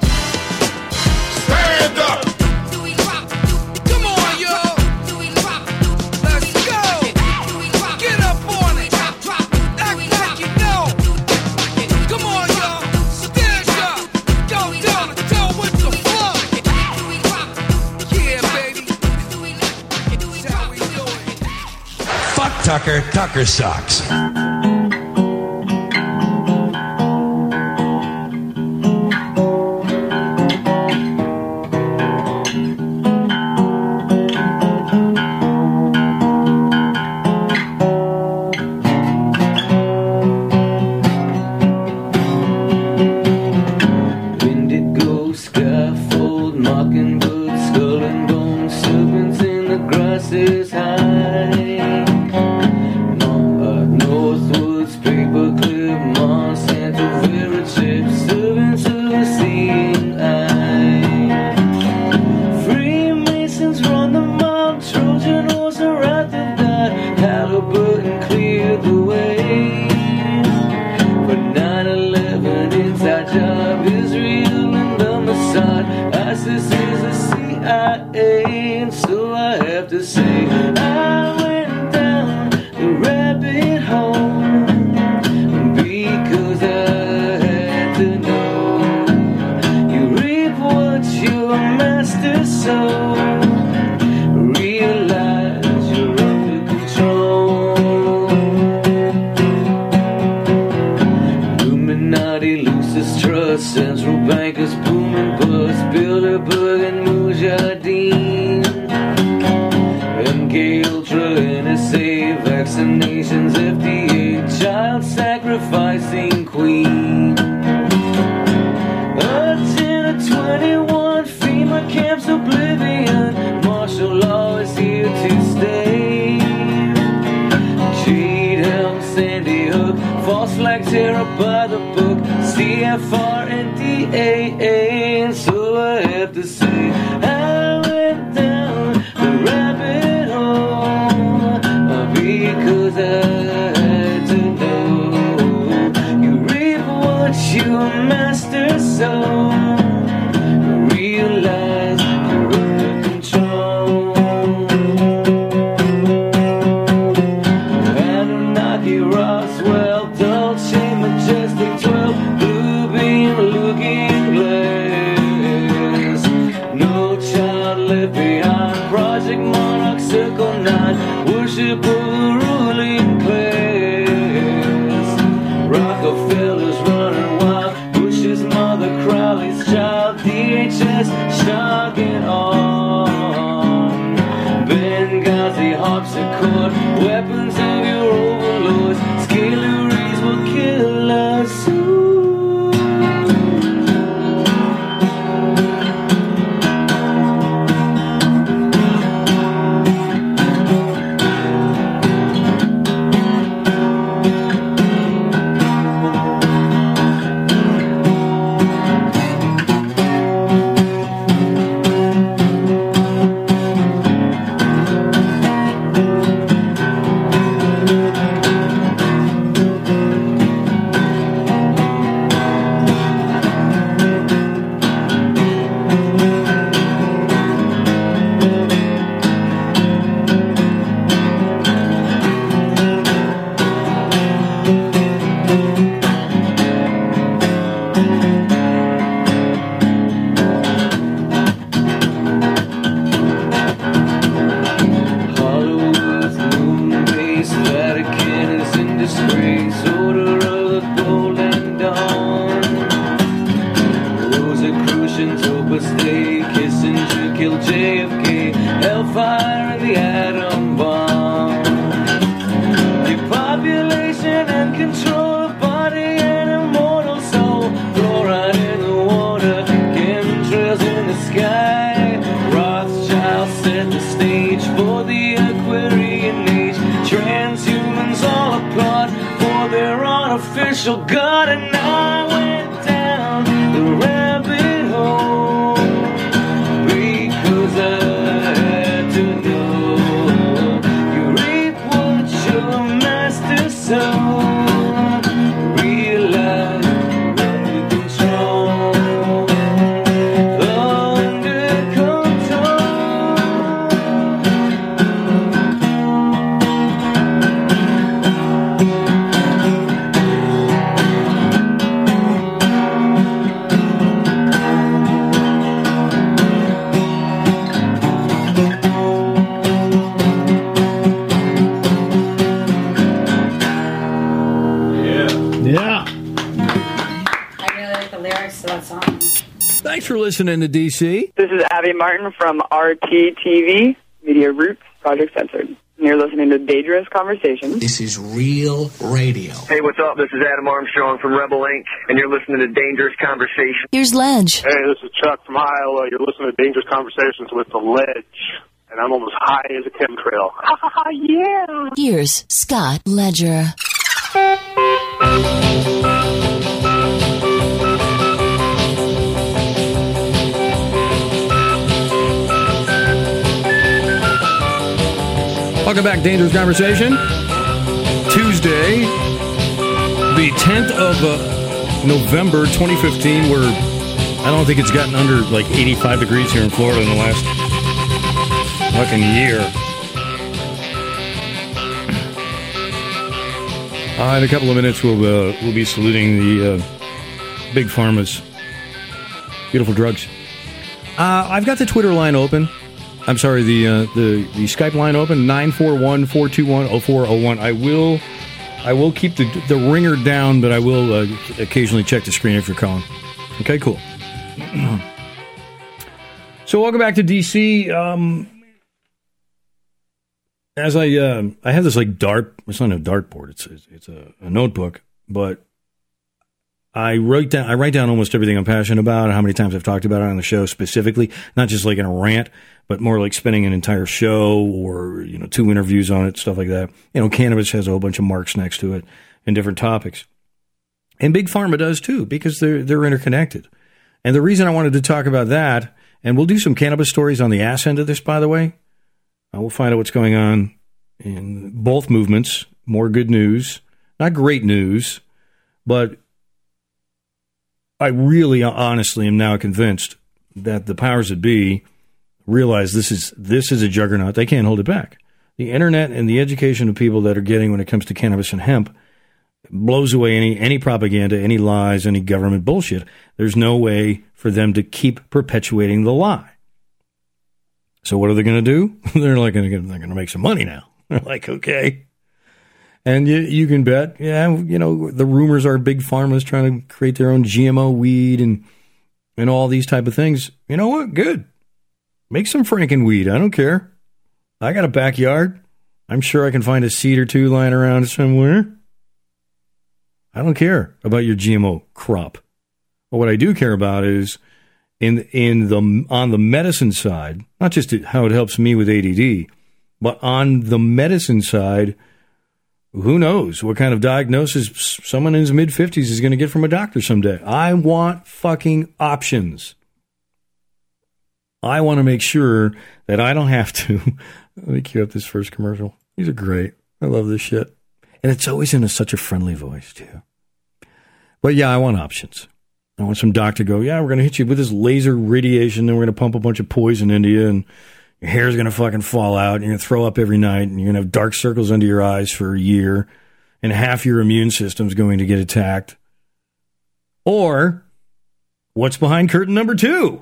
Stand up! Come on, yo! Let's go! Get up on it! Act like you know! Come on, yo! Stand up! Go down and tell what the fuck! Yeah, baby! That's how we do it! Fuck Tucker, Tucker sucks. Vaccinations, F D A, child sacrificing queen. F R N D A A. So I have to say, I went down the rabbit hole because I had to know you reap what you master sow. Realize you're under control. Anunnaki, Roswell, Dolce, Majestic twelve, blue beam looking glass. No child left behind. Project Monarch, Circle nine, worship of the ruling class. Rockefeller's running wild, Bush's mother, Crowley's child, D H S shocking on. Benghazi harpsichord, weapons of your overlords, scaly rays will kill us soon. Hollywood's moon base, Vatican is in disgrace, Order of the Golden Dawn. Rosicrucians, Opus Dei, Kissinger killed J F K, Hellfire and the atom bomb. Depopulation and control of body and immortal soul. Fluoride in the water, chemtrails in the sky. Rothschild set the stage for the Aquarian age. Transhumans all applaud for their unofficial god. And I went down the rabbit hole because I had to know you reap what your master sowed. Realize under control, under control. Yeah. I really like the lyrics to that song. Thanks for listening to D C. This is Abby Martin from R T T V, Media Roots, Project Censored. And you're listening to Dangerous Conversations. This is real radio. Hey, what's up? This is Adam Armstrong from Rebel Incorporated, and you're listening to Dangerous Conversation. Here's Ledge. Hey, this is Chuck from Iowa. You're listening to Dangerous Conversations with the Ledge, and I'm almost high as a chemtrail. Yeah. Here's Scott Ledger. Welcome back, Dangerous Conversation. Tuesday, the tenth of uh, November, twenty fifteen. We're, I don't think it's gotten under like eighty-five degrees here in Florida in the last fucking year. Uh, in a couple of minutes, we'll uh, we'll be saluting the uh, Big Pharma's beautiful drugs. Uh, I've got the Twitter line open. I'm sorry, the uh, the the Skype line open, nine four one, four two one, oh four oh one. I will I will keep the the ringer down, but I will uh, occasionally check the screen if you're calling. Okay, cool. So welcome back to D C. Um, as I uh, I have this like dart. It's not a dartboard. It's it's, it's a, a notebook, but I write down I write down almost everything I'm passionate about, how many times I've talked about it on the show specifically, not just like in a rant, but more like spending an entire show or, you know, two interviews on it, stuff like that. You know, cannabis has a whole bunch of marks next to it and different topics. And Big Pharma does too, because they're, they're interconnected. And the reason I wanted to talk about that, and we'll do some cannabis stories on the ass end of this, by the way. Uh, we'll find out what's going on in both movements. More good news. Not great news, but I really honestly am now convinced that the powers that be realize this is this is a juggernaut. They can't hold it back. The internet and the education of people that are getting when it comes to cannabis and hemp blows away any any propaganda, any lies, any government bullshit. There's no way for them to keep perpetuating the lie. So what are they going to do? They're like they're going to make some money now. They're like, okay. And you, you can bet, yeah, you know, the rumors are Big Pharma's trying to create their own G M O weed and and all these type of things. You know what? Good. Make some Franken weed. I don't care. I got a backyard. I'm sure I can find a seed or two lying around somewhere. I don't care about your G M O crop. But what I do care about is in in the on the medicine side, not just how it helps me with A D D, but on the medicine side, who knows what kind of diagnosis someone in his mid-fifties is going to get from a doctor someday. I want fucking options. I want to make sure that I don't have to. Let me cue up this first commercial. These are great. I love this shit. And it's always in a, such a friendly voice, too. But yeah, I want options. I want some doctor to go, yeah, we're going to hit you with this laser radiation, then we're going to pump a bunch of poison into you, and your hair's going to fucking fall out, and you're going to throw up every night, and you're going to have dark circles under your eyes for a year, and half your immune system's going to get attacked. Or, what's behind curtain number two?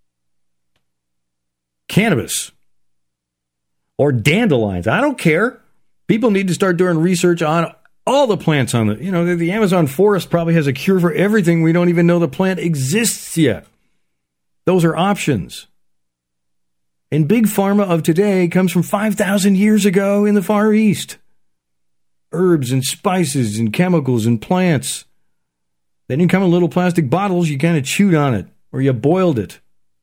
Cannabis. Or dandelions. I don't care. People need to start doing research on all the plants on the, you know, the, the Amazon forest probably has a cure for everything. We don't even know the plant exists yet. Those are options. And Big Pharma of today comes from five thousand years ago in the Far East. Herbs and spices and chemicals and plants. They didn't come in little plastic bottles. You kind of chewed on it or you boiled it.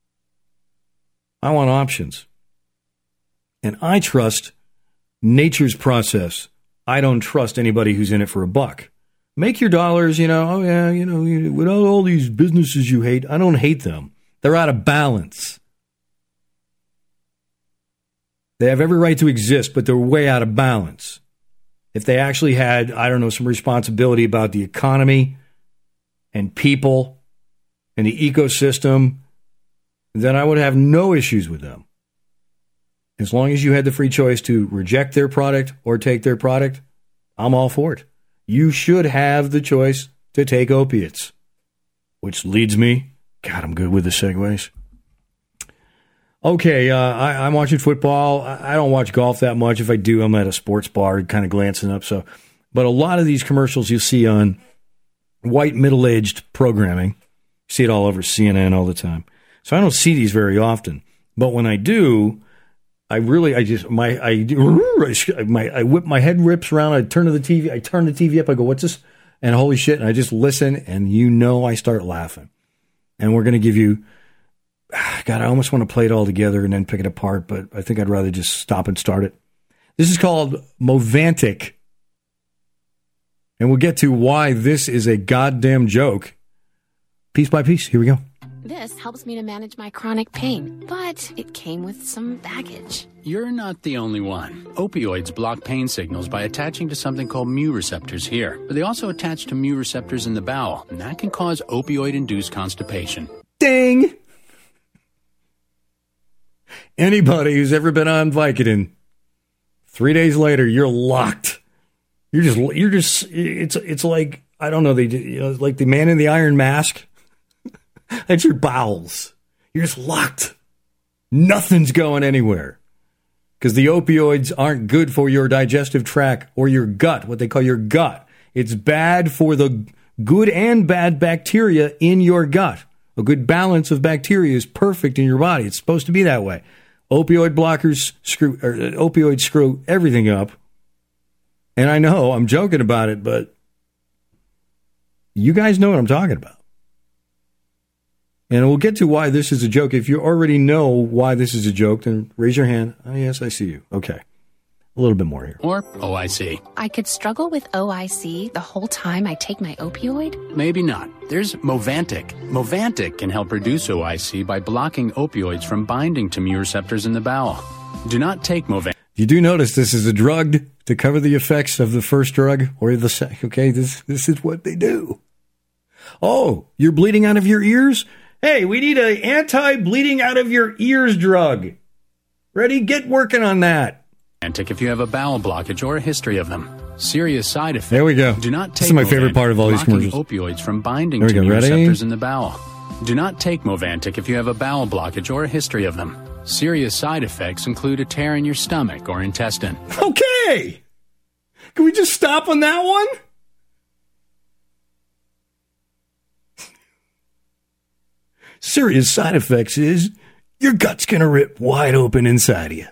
I want options. And I trust nature's process. I don't trust anybody who's in it for a buck. Make your dollars, you know, oh yeah, you know, you, with all, all these businesses you hate, I don't hate them. They're out of balance. They have every right to exist, but they're way out of balance. If they actually had, I don't know, some responsibility about the economy and people and the ecosystem, then I would have no issues with them. As long as you had the free choice to reject their product or take their product, I'm all for it. You should have the choice to take opiates. Which leads me, God, I'm good with the segues. Okay, uh, I, I'm watching football. I, I don't watch golf that much. If I do, I'm at a sports bar kind of glancing up. So, but a lot of these commercials you see on white middle-aged programming, you see it all over C N N all the time. So I don't see these very often. But when I do, I really, I just, my, I, my, I whip, my head rips around, I turn to the T V, I turn the T V up, I go, what's this? And holy shit, and I just listen, and you know I start laughing. And we're going to give you, God, I almost want to play it all together and then pick it apart, but I think I'd rather just stop and start it. This is called Movantik. And we'll get to why this is a goddamn joke. Piece by piece, here we go. This helps me to manage my chronic pain, but it came with some baggage. You're not the only one. Opioids block pain signals by attaching to something called mu receptors here, but they also attach to mu receptors in the bowel, and that can cause opioid-induced constipation. Ding! Anybody who's ever been on Vicodin, three days later, you're locked. You're just, you're just, it's, it's like, I don't know, they, you know, like the man in the iron mask. That's your bowels. You're just locked. Nothing's going anywhere. Because the opioids aren't good for your digestive tract or your gut, what they call your gut. It's bad for the good and bad bacteria in your gut. A good balance of bacteria is perfect in your body. It's supposed to be that way. Opioid blockers screw, or opioids screw everything up. And I know I'm joking about it, but you guys know what I'm talking about. And we'll get to why this is a joke. If you already know why this is a joke, then raise your hand. Oh, yes, I see you. Okay. A little bit more here. Or O I C. I could struggle with O I C the whole time I take my opioid? Maybe not. There's Movantic. Movantic can help reduce O I C by blocking opioids from binding to mu receptors in the bowel. Do not take Movantic. You do notice this is a drug to cover the effects of the first drug or the second. Okay, this this is what they do. Oh, you're bleeding out of your ears? Hey, we need an anti-bleeding out of your ears drug. Ready? Get working on that. If you have a bowel blockage or a history of them. Serious side effects. There we go. Do not take this is my favorite part of all these commercials. Opioids from binding there we to go. mu Ready? receptors in the bowel. Do not take Movantic if you have a bowel blockage or a history of them. Serious side effects include a tear in your stomach or intestine. Okay. Can we just stop on that one? Serious side effects is your gut's going to rip wide open inside of you.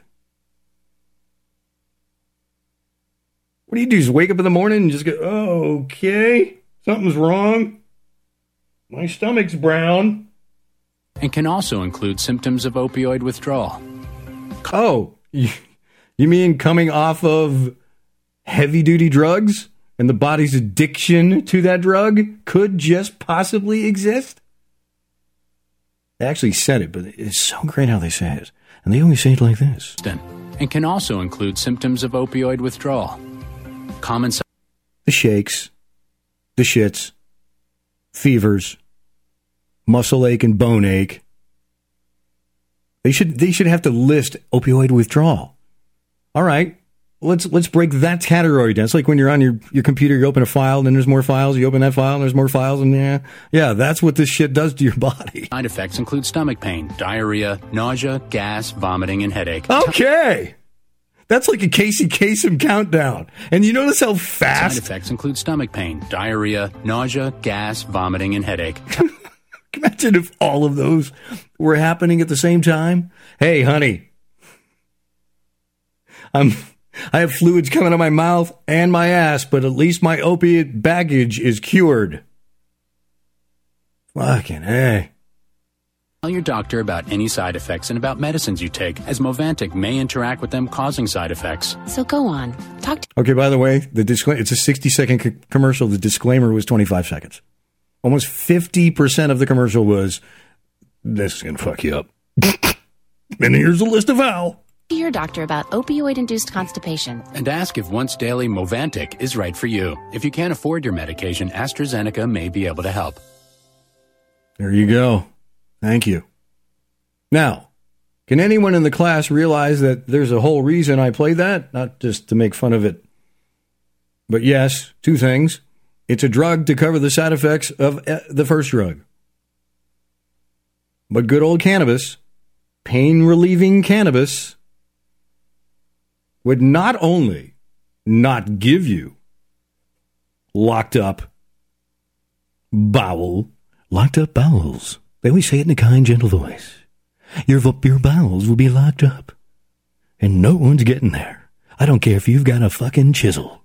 What do you do? Just wake up in the morning and just go, oh, okay, something's wrong. My stomach's brown. And can also include symptoms of opioid withdrawal. Oh, you, you mean coming off of heavy-duty drugs and the body's addiction to that drug could just possibly exist? They actually said it, but it's so great how they say it. And they always say it like this. And can also include symptoms of opioid withdrawal. Common the shakes, the shits, fevers, muscle ache and bone ache. They should they should have to list opioid withdrawal. All right, let's let's break that category down. It's like when you're on your, your computer, you open a file, and then there's more files. You open that file, and there's more files, and yeah, yeah, that's what this shit does to your body. Side effects include stomach pain, diarrhea, nausea, gas, vomiting, and headache. Okay. That's like a Casey Kasem countdown. And you notice how fast... Side effects include stomach pain, diarrhea, nausea, gas, vomiting, and headache. Imagine if all of those were happening at the same time. Hey, honey, I'm, I have fluids coming out of my mouth and my ass, but at least my opiate baggage is cured. Fucking hey. Tell your doctor about any side effects and about medicines you take, as Movantic may interact with them, causing side effects. So go on. Talk to... Okay, by the way, the discla- it's a sixty-second c- commercial. The disclaimer was twenty-five seconds. Almost fifty percent of the commercial was, this is going to fuck you up. And here's a list of how. To your doctor about opioid-induced constipation. And ask if once daily Movantic is right for you. If you can't afford your medication, AstraZeneca may be able to help. There you go. Thank you. Now, can anyone in the class realize that there's a whole reason I played that? Not just to make fun of it. But yes, two things. It's a drug to cover the side effects of the first drug. But good old cannabis, pain-relieving cannabis, would not only not give you locked up bowel, locked up bowels. They always say it in a kind, gentle voice. Your, your bowels will be locked up. And no one's getting there. I don't care if you've got a fucking chisel.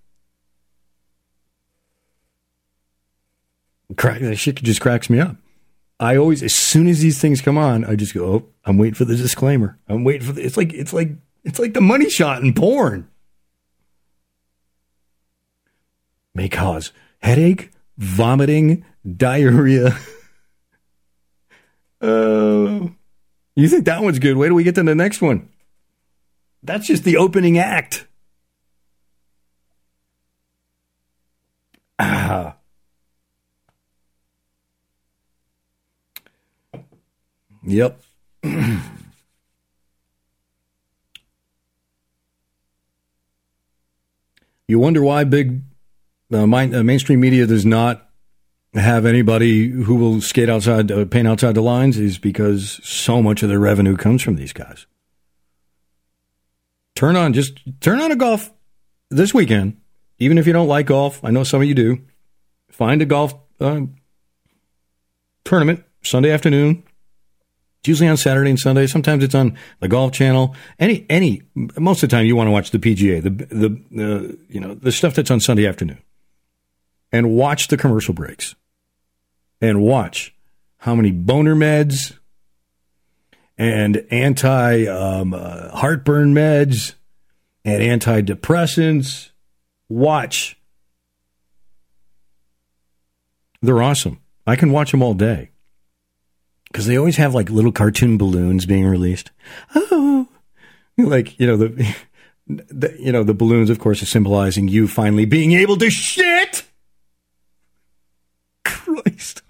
Crack, that shit just cracks me up. I always, as soon as these things come on, I just go, oh, I'm waiting for the disclaimer. I'm waiting for the, it's like, it's like, it's like the money shot in porn. May cause headache, vomiting, diarrhea. Uh, you think that one's good? Wait till we get to the next one. That's just the opening act. Ah. Yep. You wonder why big uh, main, uh, mainstream media does not have anybody who will skate outside, uh, paint outside the lines, is because so much of their revenue comes from these guys. Turn on, just turn on a golf this weekend, even if you don't like golf. I know some of you do. Find a golf uh, tournament Sunday afternoon. It's usually on Saturday and Sunday. Sometimes it's on the Golf Channel. Any, any, most of the time you want to watch the P G A, the, the, the, you know, the stuff that's on Sunday afternoon, and watch the commercial breaks. And watch how many boner meds and anti um, uh, heartburn meds and antidepressants. Watch. They're awesome. I can watch them all day. Because they always have like little cartoon balloons being released. Oh, like, you know, the, the you know, the balloons, of course, are symbolizing you finally being able to shit. Christ.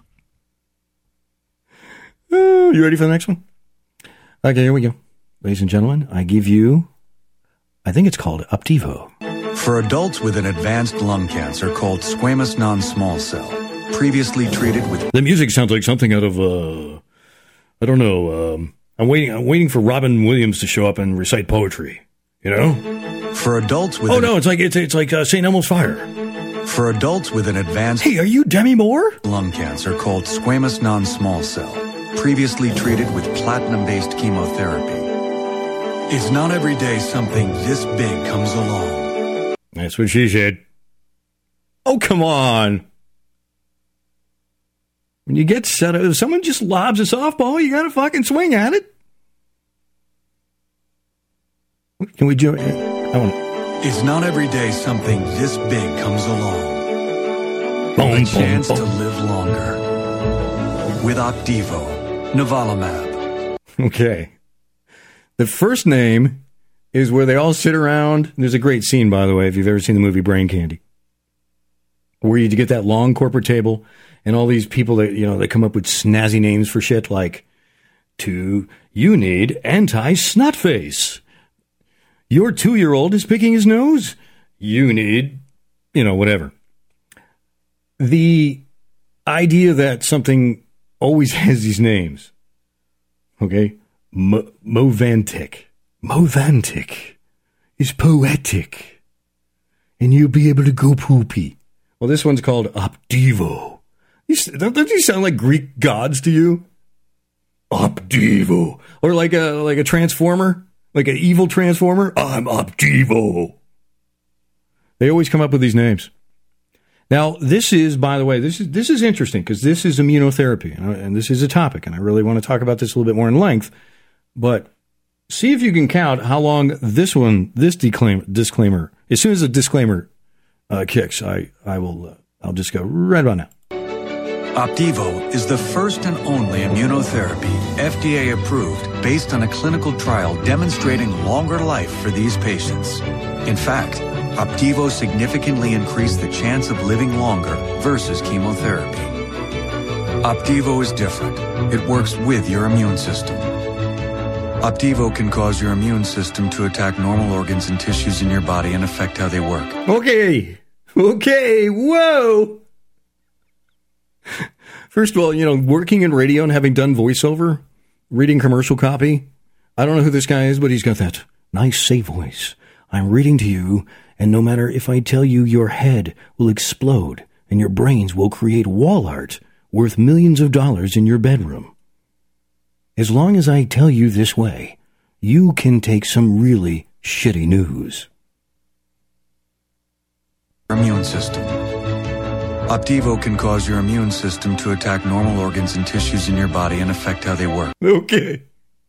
Oh, you ready for the next one? Okay, here we go. Ladies and gentlemen, I give you, I think it's called Opdivo. For adults with an advanced lung cancer called squamous non-small cell, previously treated with... The music sounds like something out of, uh, I don't know, um, I'm waiting I'm waiting for Robin Williams to show up and recite poetry, you know? For adults with... Oh, an... no, it's like, it's, it's like uh, Saint Elmo's Fire. For adults with an advanced... Hey, are you Demi Moore? Lung cancer called squamous non-small cell, previously treated with platinum-based chemotherapy. It's not every day something this big comes along. That's what she said. Oh, come on. When you get set up, if someone just lobs a softball, you got to fucking swing at it. Can we do it? I want. It's not every day something this big comes along. Boom, a chance boom, boom. to live longer. With Opdivo, nivolumab. Okay. The first name is where they all sit around. There's a great scene, by the way, if you've ever seen the movie Brain Candy, where you get that long corporate table and all these people that, you know, they come up with snazzy names for shit like, to, you need anti-snotface. Your two-year-old is picking his nose. You need, you know, whatever. The idea that something always has these names, okay? Mo- Movantic. Movantic is poetic. And you'll be able to go poopy. Well, this one's called Opdivo. These, don't, don't these sound like Greek gods to you? Opdivo. Or like a like a transformer? Like an evil transformer? I'm Opdivo. They always come up with these names. Now, this is, by the way, this is this is interesting because this is immunotherapy. And, and this is a topic. And I really want to talk about this a little bit more in length. But see if you can count how long this one, this disclaimer, disclaimer as soon as the disclaimer uh, kicks, I, I will, uh, I'll just go right about now. Opdivo is the first and only immunotherapy F D A approved based on a clinical trial demonstrating longer life for these patients. In fact, Opdivo significantly increased the chance of living longer versus chemotherapy. Opdivo is different. It works with your immune system. Opdivo can cause your immune system to attack normal organs and tissues in your body and affect how they work. Okay. Okay. Whoa. First of all, you know, working in radio and having done voiceover, reading commercial copy, I don't know who this guy is, but he's got that nice, safe voice. I'm reading to you, and no matter if I tell you your head will explode and your brains will create wall art worth millions of dollars in your bedroom. As long as I tell you this way, you can take some really shitty news. Immune system. Opdivo can cause your immune system to attack normal organs and tissues in your body and affect how they work. Okay.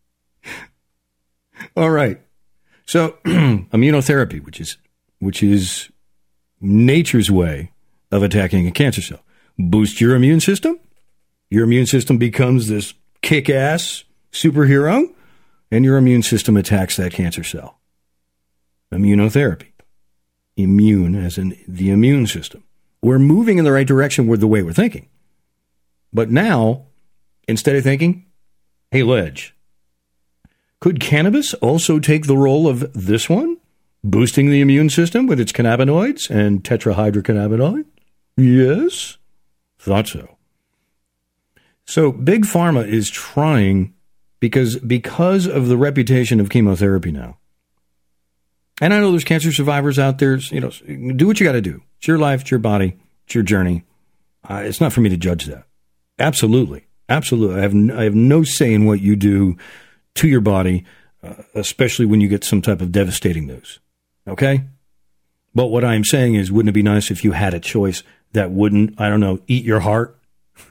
All right. So, immunotherapy, which is which is nature's way of attacking a cancer cell. Boost your immune system. Your immune system becomes this kick-ass superhero, and your immune system attacks that cancer cell. Immunotherapy. Immune as in the immune system. We're moving in the right direction with the way we're thinking. But now, instead of thinking, hey, Ledge, could cannabis also take the role of this one? Boosting the immune system with its cannabinoids and tetrahydrocannabinol? Yes. Thought so. So Big Pharma is trying because because of the reputation of chemotherapy now. And I know there's cancer survivors out there. You know, do what you got to do. It's your life. It's your body. It's your journey. Uh, it's not for me to judge that. Absolutely, absolutely. I have n- I have no say in what you do to your body, uh, especially when you get some type of devastating news. Okay. But what I'm saying is, wouldn't it be nice if you had a choice that wouldn't, I don't know, eat your heart?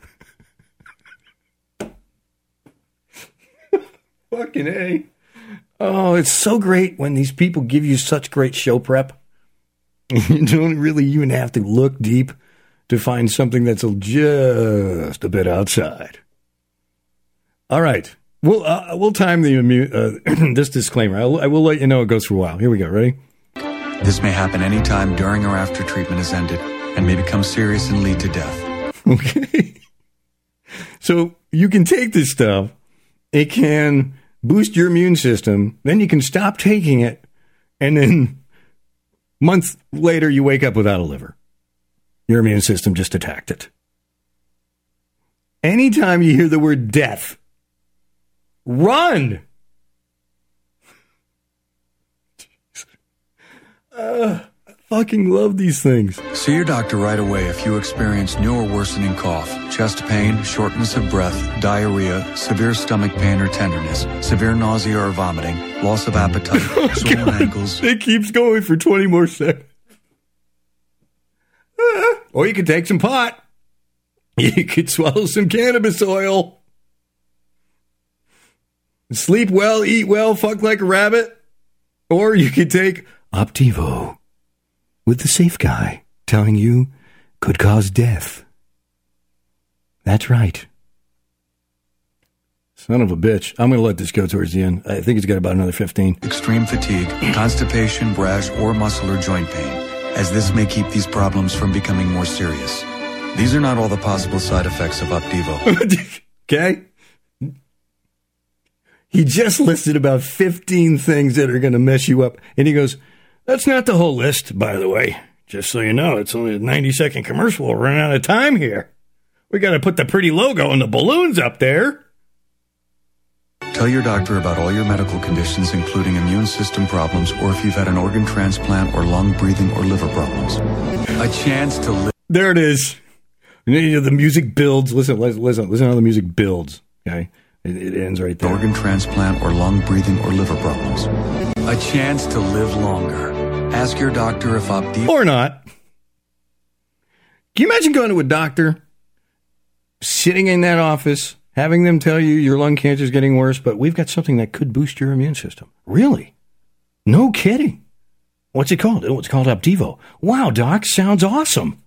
Fucking A. Oh, it's so great when these people give you such great show prep. You don't really even have to look deep to find something that's just a bit outside. All right. We'll, uh, we'll time the immu- uh, this disclaimer. I'll, I will let you know it goes for a while. Here we go. Ready? This may happen anytime during or after treatment has ended and may become serious and lead to death. Okay. So you can take this stuff. It can boost your immune system. Then you can stop taking it. And then months later, you wake up without a liver. Your immune system just attacked it. Anytime you hear the word death, run. Uh, I fucking love these things. See your doctor right away if you experience new or worsening cough, chest pain, shortness of breath, diarrhea, severe stomach pain or tenderness, severe nausea or vomiting, loss of appetite, oh, swollen God. ankles. It keeps going for twenty more seconds. Uh, or you could take some pot. You could swallow some cannabis oil. Sleep well, eat well, fuck like a rabbit. Or you could take Opdivo with the safe guy telling you could cause death. That's right. Son of a bitch. I'm going to let this go towards the end. I think it's got about another fifteen. Extreme fatigue, constipation, rash, or muscle or joint pain, as this may keep these problems from becoming more serious. These are not all the possible side effects of Opdivo. Okay? He just listed about fifteen things that are going to mess you up. And he goes, that's not the whole list, by the way. Just so you know, it's only a ninety-second commercial. We're running out of time here. We got to put the pretty logo and the balloons up there. Tell your doctor about all your medical conditions, including immune system problems, or if you've had an organ transplant or lung, breathing, or liver problems. A chance to live. There it is. The music builds. Listen, listen, listen, listen how the music builds. Okay? It, it ends right there. Organ transplant or lung, breathing, or liver problems. A chance to live longer. Ask your doctor if Opdivo... Or not. Can you imagine going to a doctor, sitting in that office, having them tell you your lung cancer is getting worse, but we've got something that could boost your immune system? Really? No kidding. What's it called? Oh, it's called Opdivo. Wow, doc, sounds awesome.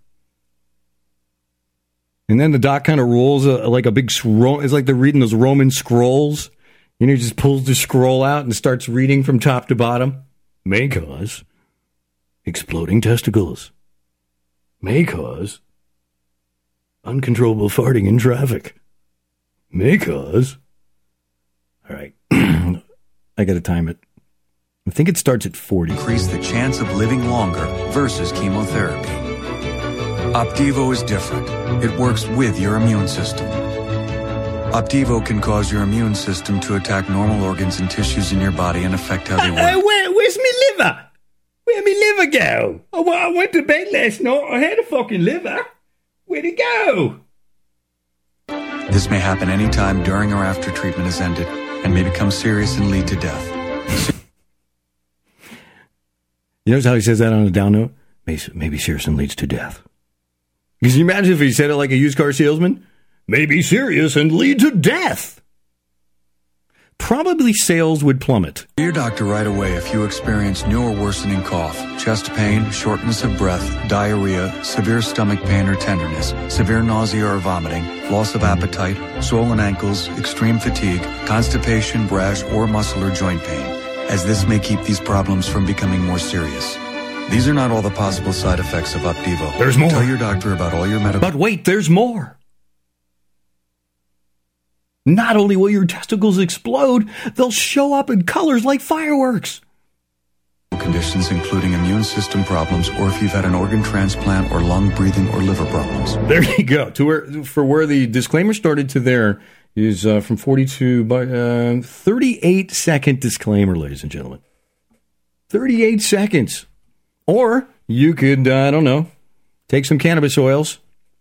And then the doc kind of rolls a, like a big scroll. It's like they're reading those Roman scrolls. You know, he just pulls the scroll out and starts reading from top to bottom. May cause exploding testicles. May cause uncontrollable farting in traffic. May cause... All right. I got to time it. I think it starts at forty. Increase the chance of living longer versus chemotherapy. Opdivo is different. It works with your immune system. Opdivo can cause your immune system to attack normal organs and tissues in your body and affect how they work. Uh, where, where's me liver? Where'd me liver go? Oh, well, I went to bed last night. I had a fucking liver. Where'd it go? This may happen anytime during or after treatment has ended and may become serious and lead to death. You notice how he says that on a down note? Maybe serious and leads to death. Because you imagine if he said it like a used car salesman? May be serious and lead to death. Probably sales would plummet. See your doctor right away if you experience new or worsening cough, chest pain, shortness of breath, diarrhea, severe stomach pain or tenderness, severe nausea or vomiting, loss of appetite, swollen ankles, extreme fatigue, constipation, rash, or muscle or joint pain, as this may keep these problems from becoming more serious. These are not all the possible side effects of Opdivo. There's more. Tell your doctor about all your medical... But wait, there's more. Not only will your testicles explode, they'll show up in colors like fireworks. Conditions including immune system problems, or if you've had an organ transplant or lung, breathing, or liver problems. There you go. To where, for where the disclaimer started to there is uh, from forty-two by uh, thirty-eight second disclaimer, ladies and gentlemen. thirty-eight seconds. Or you could, uh, I don't know, take some cannabis oils,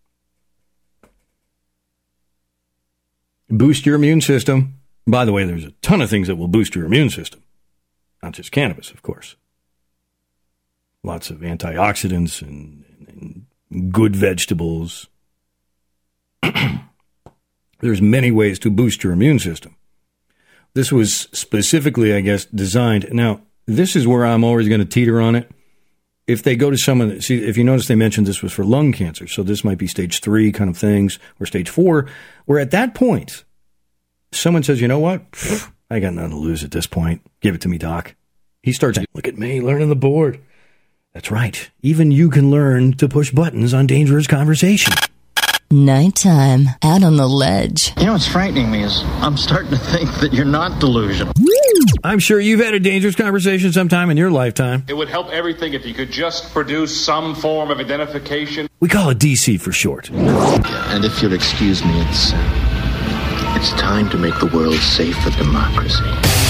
boost your immune system. By the way, there's a ton of things that will boost your immune system. Not just cannabis, of course. Lots of antioxidants and, and good vegetables. There's many ways to boost your immune system. This was specifically, I guess, designed. Now, this is where I'm always going to teeter on it. If they go to someone, see, if you notice they mentioned this was for lung cancer, so this might be stage three kind of things, or stage four, where at that point, someone says, you know what? I got nothing to lose at this point. Give it to me, doc. He starts, look at me, learning the board. That's right. Even you can learn to push buttons on Dangerous Conversation. Nighttime, out on the ledge. You know what's frightening me is I'm starting to think that you're not delusional. I'm sure you've had a dangerous conversation sometime in your lifetime. It would help everything if you could just produce some form of identification. We call it D C for short. Yeah, and if you'll excuse me, it's uh, it's time to make the world safe for democracy.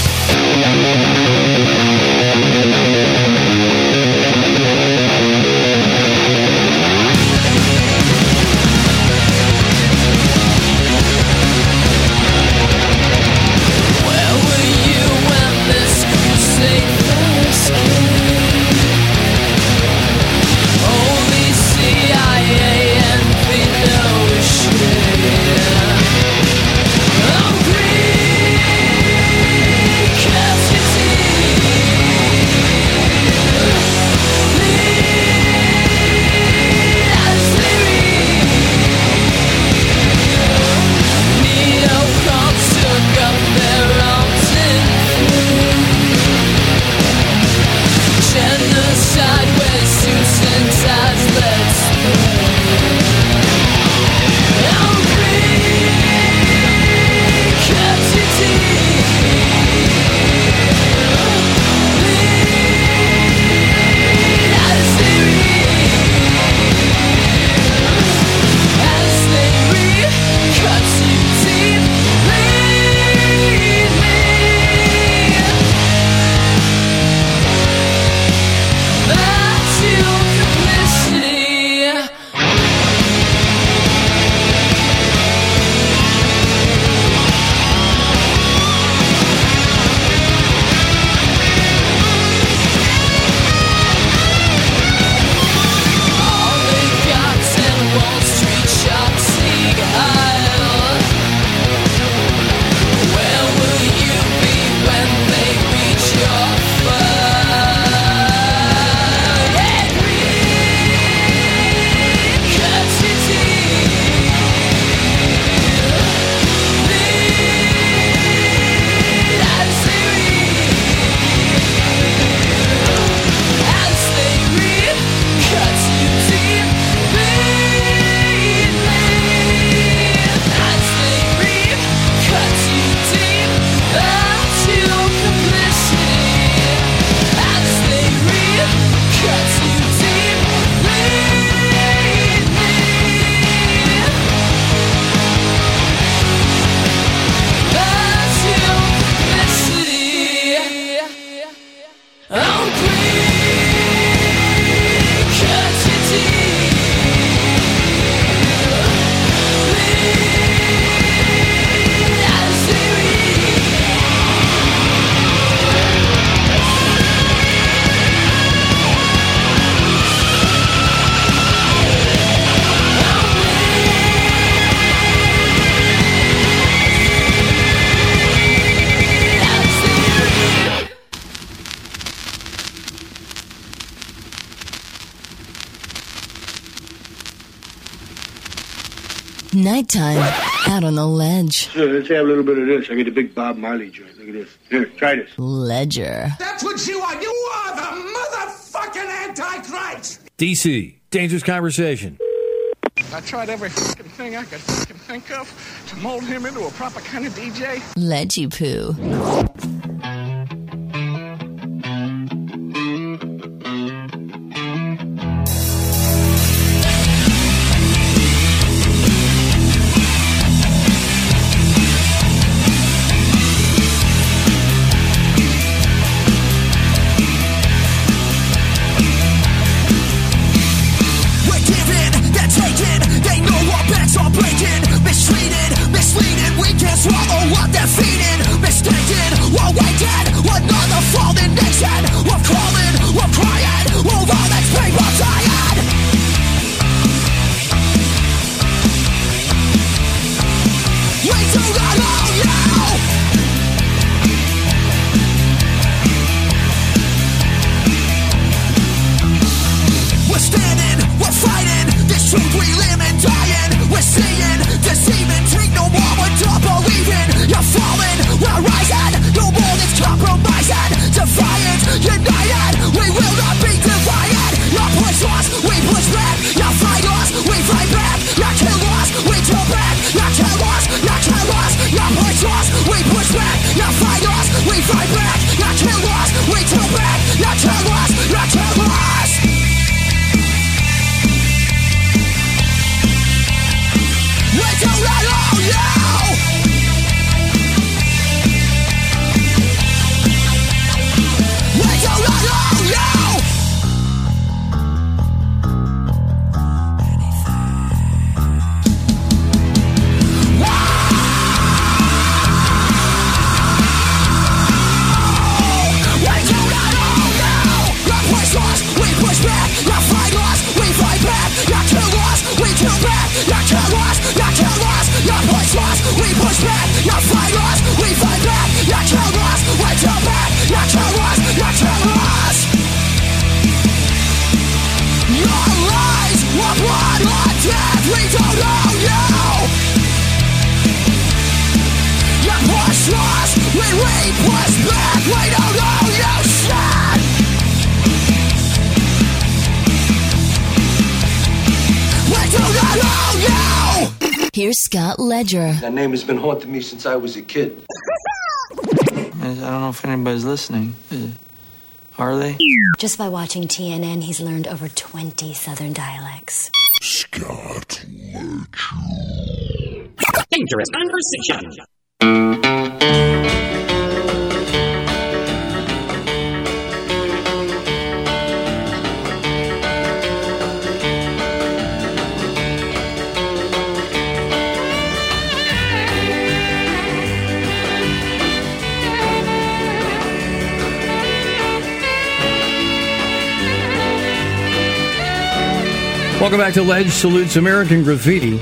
Nighttime, out on the ledge. Sure, let's have a little bit of this. I get a big Bob Marley joint. Look at this. Here, try this. Ledger. That's what you are. You are the motherfucking Antichrist. D C, Dangerous Conversation. I tried every fucking thing I could fucking think of to mold him into a proper kind of D J. Ledgy poo. Mistreated, misleading, we can't swallow what they're feeding. Mistaken, while waiting. we push back, you fight us, we fight back, you kill us, we kill back, you kill us, you kill us. Your lies were blood or death, we don't know you. You push us, we we push back, we don't know you shit. We do not know you. Here's Scott Ledger. That name has been haunting me since I was a kid. I don't know if anybody's listening. Are they? Just by watching T N N, he's learned over twenty Southern dialects. Scott Ledger. Dangerous conversation. Welcome back to Ledge Salutes American Graffiti. Is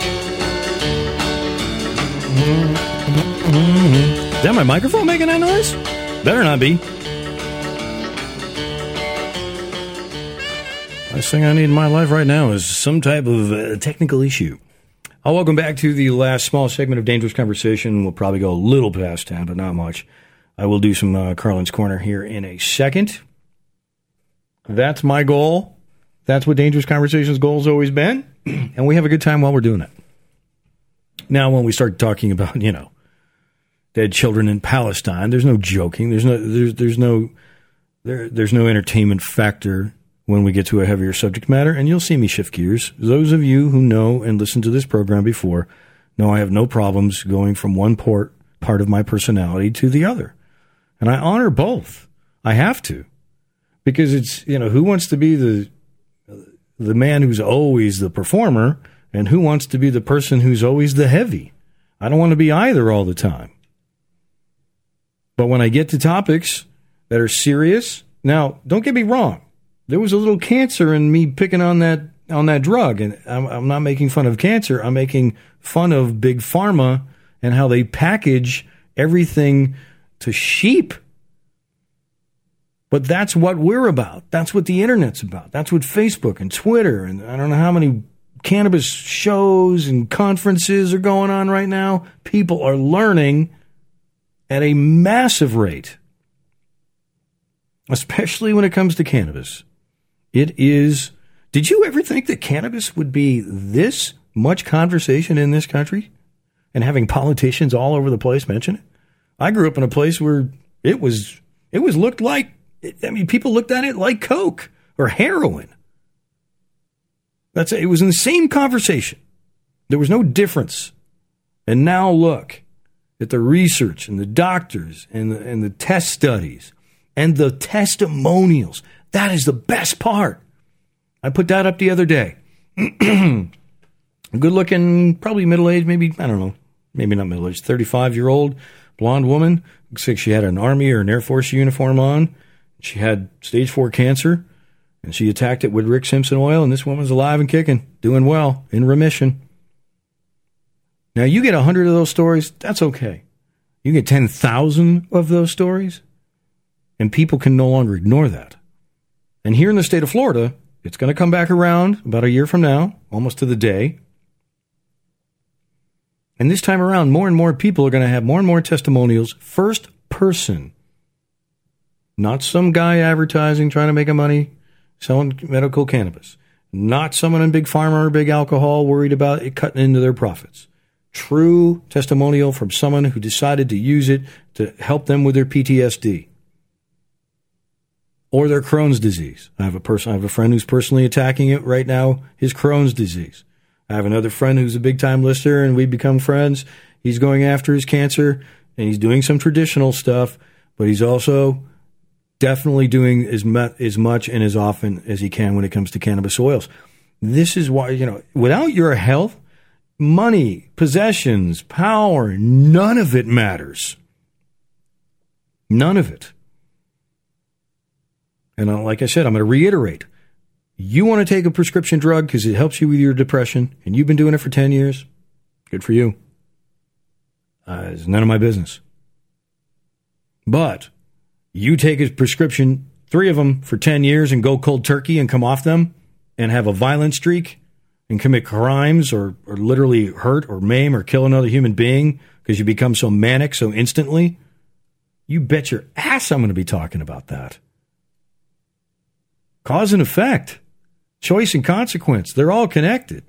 that my microphone making that noise? Better not be. Last thing I need in my life right now is some type of uh, technical issue. I'll welcome back to the last small segment of Dangerous Conversation. We'll probably go a little past time, but not much. I will do some uh, Carlin's Corner here in a second. That's my goal. That's what Dangerous Conversations' goal has always been, and we have a good time while we're doing it. Now, when we start talking about, you know, dead children in Palestine, there's no joking. There's no, there's, there's no, there, there's no entertainment factor when we get to a heavier subject matter, and you'll see me shift gears. Those of you who know and listened to this program before know I have no problems going from one port, part of my personality to the other, and I honor both. I have to, because it's, you know, who wants to be the the man who's always the performer, and who wants to be the person who's always the heavy? I don't want to be either all the time. But when I get to topics that are serious, now, don't get me wrong. There was a little cancer in me picking on that on that drug, and I'm, I'm not making fun of cancer. I'm making fun of Big Pharma and how they package everything to sheep. But that's what we're about. That's what the internet's about. That's what Facebook and Twitter and I don't know how many cannabis shows and conferences are going on right now. People are learning at a massive rate, especially when it comes to cannabis. It is, did you ever think that cannabis would be this much conversation in this country and having politicians all over the place mention it? I grew up in a place where it was, it was looked like, I mean, people looked at it like coke or heroin. That's it. It was in the same conversation. There was no difference. And now look at the research and the doctors and the, and the test studies and the testimonials. That is the best part. I put that up the other day. Good looking, probably middle-aged, maybe, I don't know, maybe not middle-aged, thirty-five-year-old blonde woman. Looks like she had an Army or an Air Force uniform on. She had stage four cancer, and she attacked it with Rick Simpson oil, and this woman's alive and kicking, doing well, in remission. Now, you get one hundred of those stories, that's okay. You get ten thousand of those stories, and people can no longer ignore that. And here in the state of Florida, it's going to come back around about a year from now, almost to the day. And this time around, more and more people are going to have more and more testimonials, first person. Not some guy advertising, trying to make a money, selling medical cannabis. Not someone in Big Pharma or Big Alcohol worried about it cutting into their profits. True testimonial from someone who decided to use it to help them with their P T S D. Or their Crohn's disease. I have a person, I have a friend who's personally attacking it right now, his Crohn's disease. I have another friend who's a big-time listener, and we've become friends. He's going after his cancer, and he's doing some traditional stuff, but he's also definitely doing as much, as much and as often as he can when it comes to cannabis oils. This is why, you know, without your health, money, possessions, power, none of it matters. None of it. And like I said, I'm going to reiterate. You want to take a prescription drug because it helps you with your depression, and you've been doing it for ten years, good for you. Uh, it's none of my business. But you take a prescription, three of them for ten years, and go cold turkey and come off them and have a violent streak and commit crimes or, or literally hurt or maim or kill another human being because you become so manic so instantly, you bet your ass I'm going to be talking about that. Cause and effect, choice and consequence, they're all connected.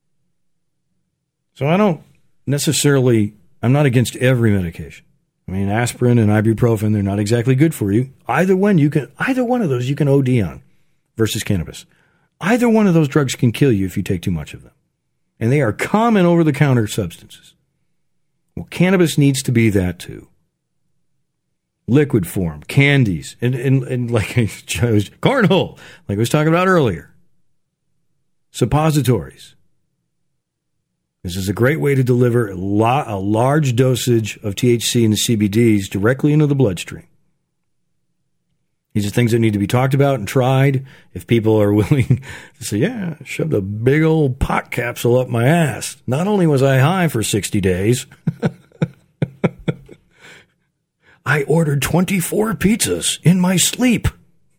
So I don't necessarily, I'm not against every medication. I mean, aspirin and ibuprofen, they're not exactly good for you. Either one you can, either one of those you can O D on versus cannabis. Either one of those drugs can kill you if you take too much of them. And they are common over-the-counter substances. Well, cannabis needs to be that too. Liquid form, candies, and, and, and like I chose, cornhole, like I was talking about earlier. Suppositories. This is a great way to deliver a, lo- a large dosage of T H C and the C B Ds directly into the bloodstream. These are things that need to be talked about and tried. If people are willing to say, yeah, I shoved a big old pot capsule up my ass. Not only was I high for sixty days, I ordered twenty-four pizzas in my sleep.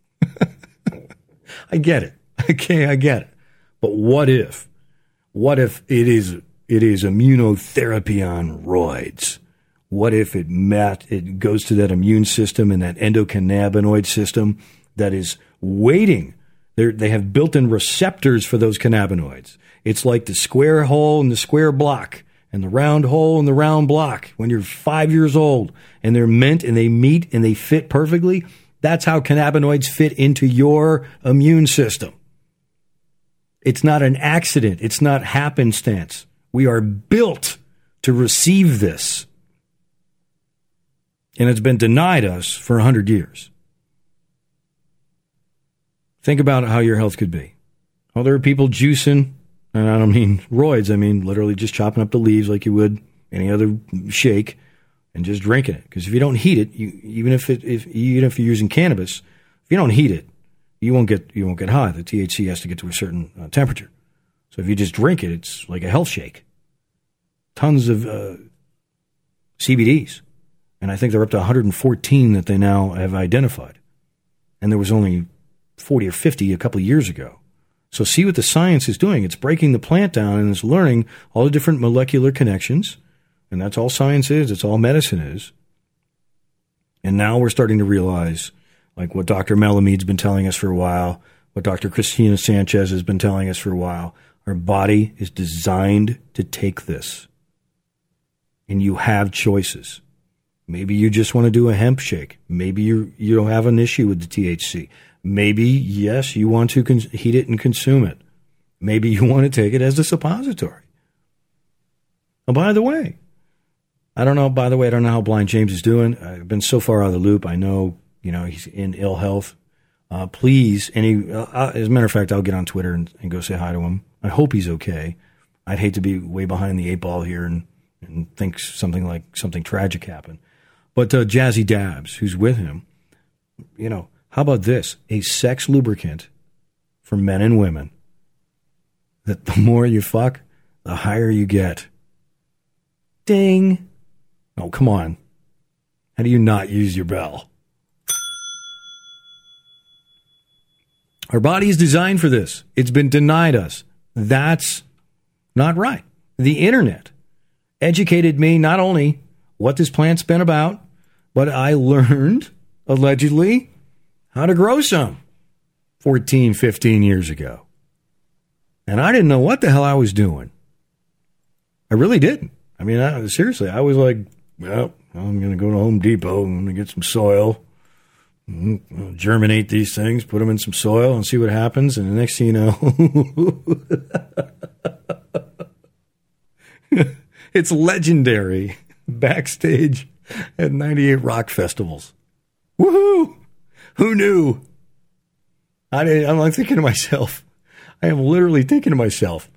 I get it. Okay, I get it. But what if? What if it is it is immunotherapy on roids? What if it met, it goes to that immune system and that endocannabinoid system that is waiting? They're, they have built-in receptors for those cannabinoids. It's like the square hole in the square block and the round hole in the round block when you're five years old, and they're meant and they meet and they fit perfectly. That's how cannabinoids fit into your immune system. It's not an accident. It's not happenstance. We are built to receive this. And it's been denied us for one hundred years. Think about how your health could be. Oh, there are people juicing, and I don't mean roids. I mean literally just chopping up the leaves like you would any other shake and just drinking it. Because if you don't heat it, you, even if it, if even if you're using cannabis, if you don't heat it, you won't get you won't get high. The T H C has to get to a certain uh, temperature. So if you just drink it, it's like a health shake. Tons of uh, C B Ds. And I think they're up to one hundred fourteen that they now have identified. And there was only forty or fifty a couple of years ago. So see what the science is doing. It's breaking the plant down and it's learning all the different molecular connections. And that's all science is. It's all medicine is. And now we're starting to realize, like what Doctor Malamede's been telling us for a while, what Doctor Christina Sanchez has been telling us for a while, our body is designed to take this. And you have choices. Maybe you just want to do a hemp shake. Maybe you you don't have an issue with the T H C. Maybe, yes, you want to con- heat it and consume it. Maybe you want to take it as a suppository. Oh, by the way, I don't know, by the way, I don't know how Blind James is doing. I've been so far out of the loop. I know, you know, he's in ill health. Uh, please, any, uh, as a matter of fact, I'll get on Twitter and, and go say hi to him. I hope he's okay. I'd hate to be way behind the eight ball here and, and think something like something tragic happened. But uh, Jazzy Dabs, who's with him, you know, how about this? A sex lubricant for men and women that the more you fuck, the higher you get. Ding. Oh, come on. How do you not use your bell? Our body is designed for this. It's been denied us. That's not right. The internet educated me not only what this plant's been about, but I learned, allegedly, how to grow some fourteen, fifteen years ago. And I didn't know what the hell I was doing. I really didn't. I mean, I, seriously, I was like, well, I'm going to go to Home Depot. I'm going to get some soil, mm-hmm, germinate these things, put them in some soil and see what happens. And the next thing you know, it's legendary backstage at ninety-eight Rock Festivals. Woohoo! Who knew? I, I'm like thinking to myself, I am literally thinking to myself,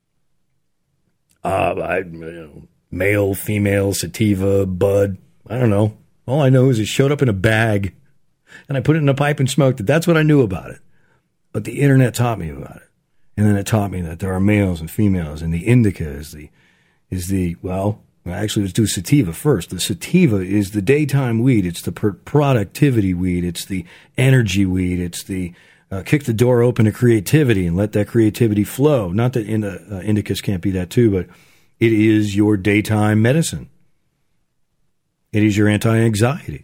uh, I, you know, male, female, sativa, bud, I don't know. All I know is it showed up in a bag and I put it in a pipe and smoked it. That's what I knew about it. But the internet taught me about it. And then it taught me that there are males and females, and the indica is the, is the, well, Well, actually, let's do sativa first. The sativa is the daytime weed. It's the per- productivity weed. It's the energy weed. It's the uh, kick the door open to creativity and let that creativity flow. Not that in, uh, indicas can't be that too, but it is your daytime medicine. It is your anti-anxiety.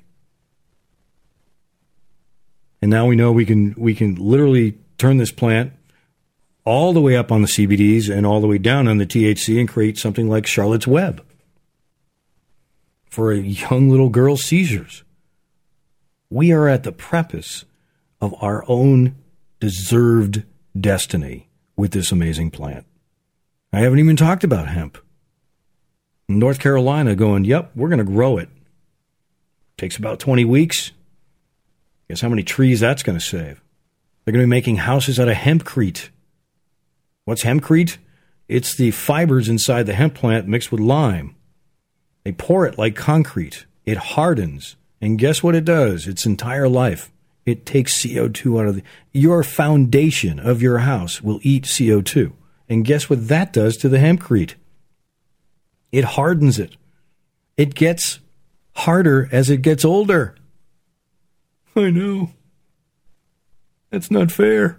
And now we know we can we can literally turn this plant all the way up on the C B Ds and all the way down on the T H C and create something like Charlotte's Web for a young little girl's seizures. We are at the precipice of our own deserved destiny with this amazing plant. I haven't even talked about hemp. North Carolina going, yep, we're going to grow it. Takes about twenty weeks. Guess how many trees that's going to save? They're going to be making houses out of hempcrete. What's hempcrete? It's the fibers inside the hemp plant mixed with lime. They pour it like concrete. It hardens. And guess what it does? Its entire life. It takes C O two out of the... Your foundation of your house will eat C O two. And guess what that does to the hempcrete? It hardens it. It gets harder as it gets older. I know. That's not fair.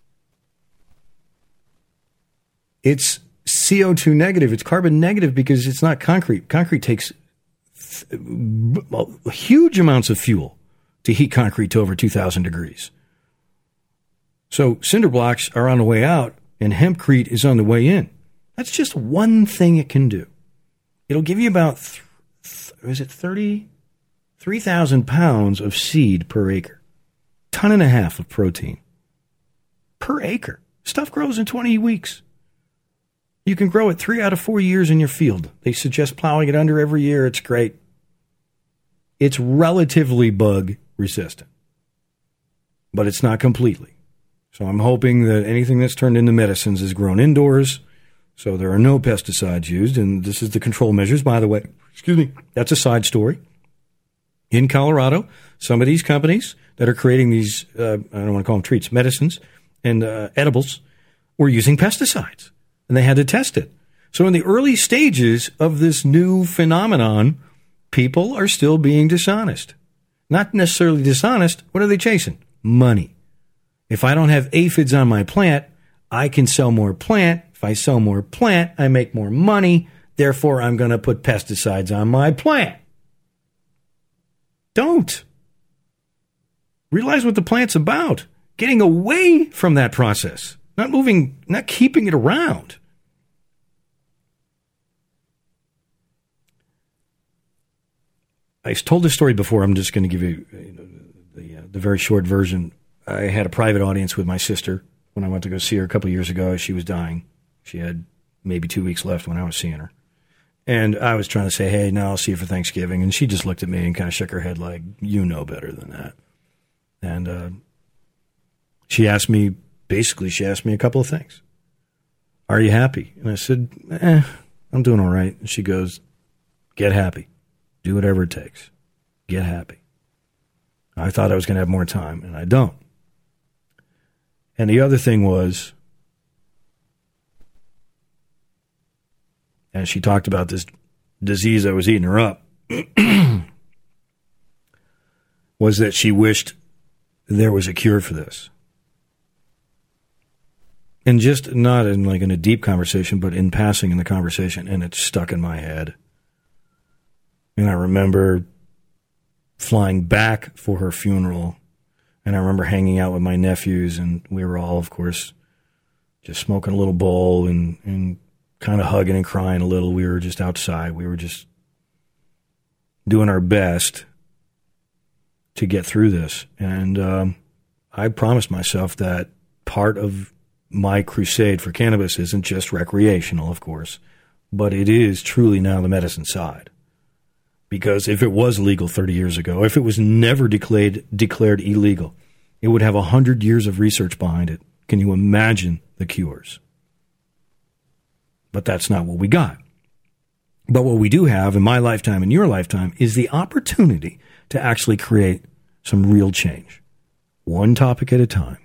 It's C O two negative. It's carbon negative because it's not concrete. Concrete takes th- huge amounts of fuel to heat concrete to over two thousand degrees. So cinder blocks are on the way out and hempcrete is on the way in. That's just one thing it can do. It'll give you about, th- th- is it thirty? three thousand pounds of seed per acre. Ton and a half of protein per acre. Stuff grows in twenty weeks. You can grow it three out of four years in your field. They suggest plowing it under every year. It's great. It's relatively bug resistant, but it's not completely. So I'm hoping that anything that's turned into medicines is grown indoors, so there are no pesticides used. And this is the control measures, by the way. Excuse me. That's a side story. In Colorado, some of these companies that are creating these, uh, I don't want to call them treats, medicines and uh, edibles, were using pesticides. And they had to test it. So in the early stages of this new phenomenon, people are still being dishonest. Not necessarily dishonest. What are they chasing? Money. If I don't have aphids on my plant, I can sell more plant. If I sell more plant, I make more money. Therefore, I'm going to put pesticides on my plant. Don't. Realize what the plant's about. Getting away from that process. Not moving, not keeping it around. I told this story before. I'm just going to give you, you know, the, uh, the very short version. I had a private audience with my sister when I went to go see her a couple of years ago. She was dying. She had maybe two weeks left when I was seeing her. And I was trying to say, hey, no, I'll see you for Thanksgiving. And she just looked at me and kind of shook her head like, you know better than that. And uh, she asked me, basically, she asked me a couple of things. Are you happy? And I said, eh, I'm doing all right. And she goes, get happy. Do whatever it takes. Get happy. I thought I was going to have more time, and I don't. And the other thing was, and she talked about this disease that was eating her up, was that she wished there was a cure for this. And just not in like in a deep conversation, but in passing in the conversation, and it stuck in my head. And I remember flying back for her funeral, and I remember hanging out with my nephews, and we were all, of course, just smoking a little bowl and, and kind of hugging and crying a little. We were just outside. We were just doing our best to get through this. And um, I promised myself that part of my crusade for cannabis isn't just recreational, of course, but it is truly now the medicine side. Because if it was legal thirty years ago, if it was never declared declared illegal, it would have one hundred years of research behind it. Can you imagine the cures? But that's not what we got. But what we do have in my lifetime and your lifetime is the opportunity to actually create some real change. One topic at a time.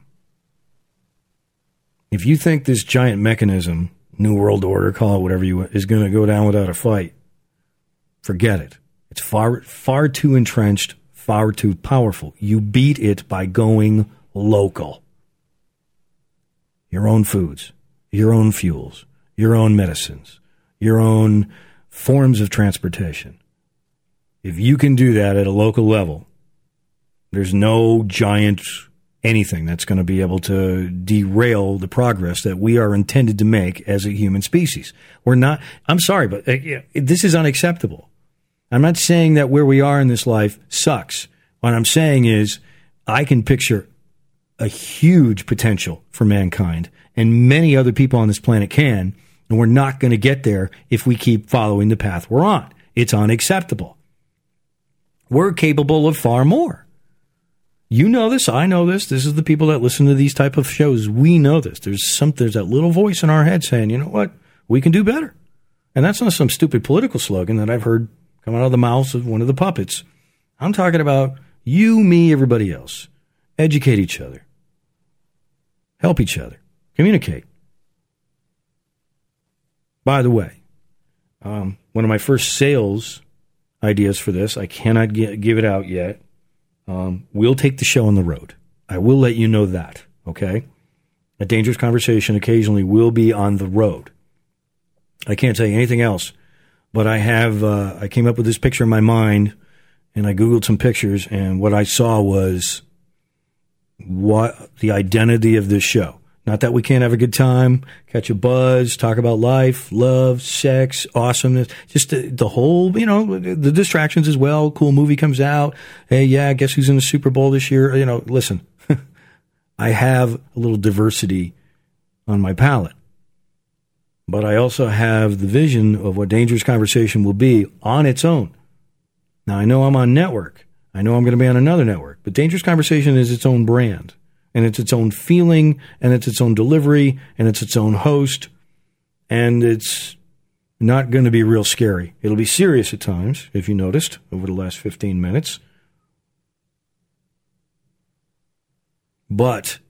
If you think this giant mechanism, New World Order, call it whatever you want, is going to go down without a fight, Forget it. It's far, far too entrenched, far too powerful. You beat it by going local. Your own foods, your own fuels, your own medicines, your own forms of transportation. If you can do that at a local level, there's no giant anything that's going to be able to derail the progress that we are intended to make as a human species. We're not, I'm sorry, but uh, this is unacceptable. I'm not saying that where we are in this life sucks. What I'm saying is I can picture a huge potential for mankind, and many other people on this planet can, and we're not going to get there if we keep following the path we're on. It's unacceptable. We're capable of far more. You know this. I know this. This is the people that listen to these type of shows. We know this. There's some. There's that little voice in our head saying, you know what? We can do better. And that's not some stupid political slogan that I've heard come out of the mouths of one of the puppets. I'm talking about you, me, everybody else. Educate each other. Help each other. Communicate. By the way, um, one of my first sales ideas for this, I cannot get, give it out yet. Um, we'll take the show on the road. I will let you know that, okay? A Dangerous Conversation occasionally will be on the road. I can't tell you anything else, but I have, uh, I came up with this picture in my mind, and I Googled some pictures, and what I saw was what the identity of this show. Not that we can't have a good time, catch a buzz, talk about life, love, sex, awesomeness, just the, the whole, you know, the distractions as well. Cool movie comes out. Hey, yeah, guess who's in the Super Bowl this year? You know, listen, I have a little diversity on my palette, but I also have the vision of what Dangerous Conversation will be on its own. Now, I know I'm on network. I know I'm going to be on another network, but Dangerous Conversation is its own brand. And it's its own feeling, and it's its own delivery, and it's its own host, and it's not going to be real scary. It'll be serious at times, if you noticed, over the last fifteen minutes. But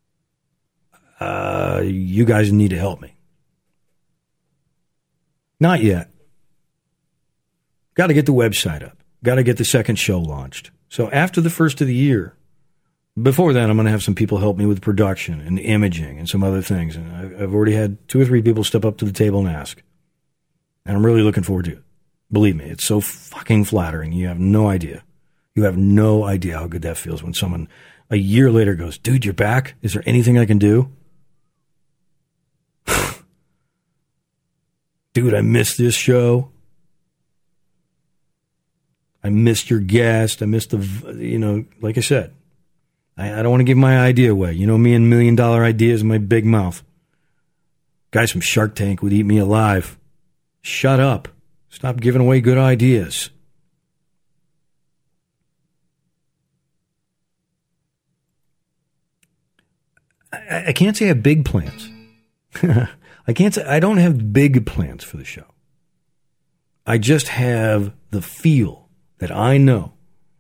uh, you guys need to help me. Not yet. Got to get the website up. Got to get the second show launched. So after the first of the year, before that, I'm going to have some people help me with production and imaging and some other things. And I've already had two or three people step up to the table and ask. And I'm really looking forward to it. Believe me, it's so fucking flattering. You have no idea. You have no idea how good that feels when someone a year later goes, dude, you're back? Is there anything I can do? Dude, I missed this show. I missed your guest. I missed the, you know, like I said. I, I don't want to give my idea away. You know me and million dollar ideas in my big mouth. Guys from Shark Tank would eat me alive. Shut up. Stop giving away good ideas. I, I can't say I have big plans. I can't say I don't have big plans for the show. I just have the feel that I know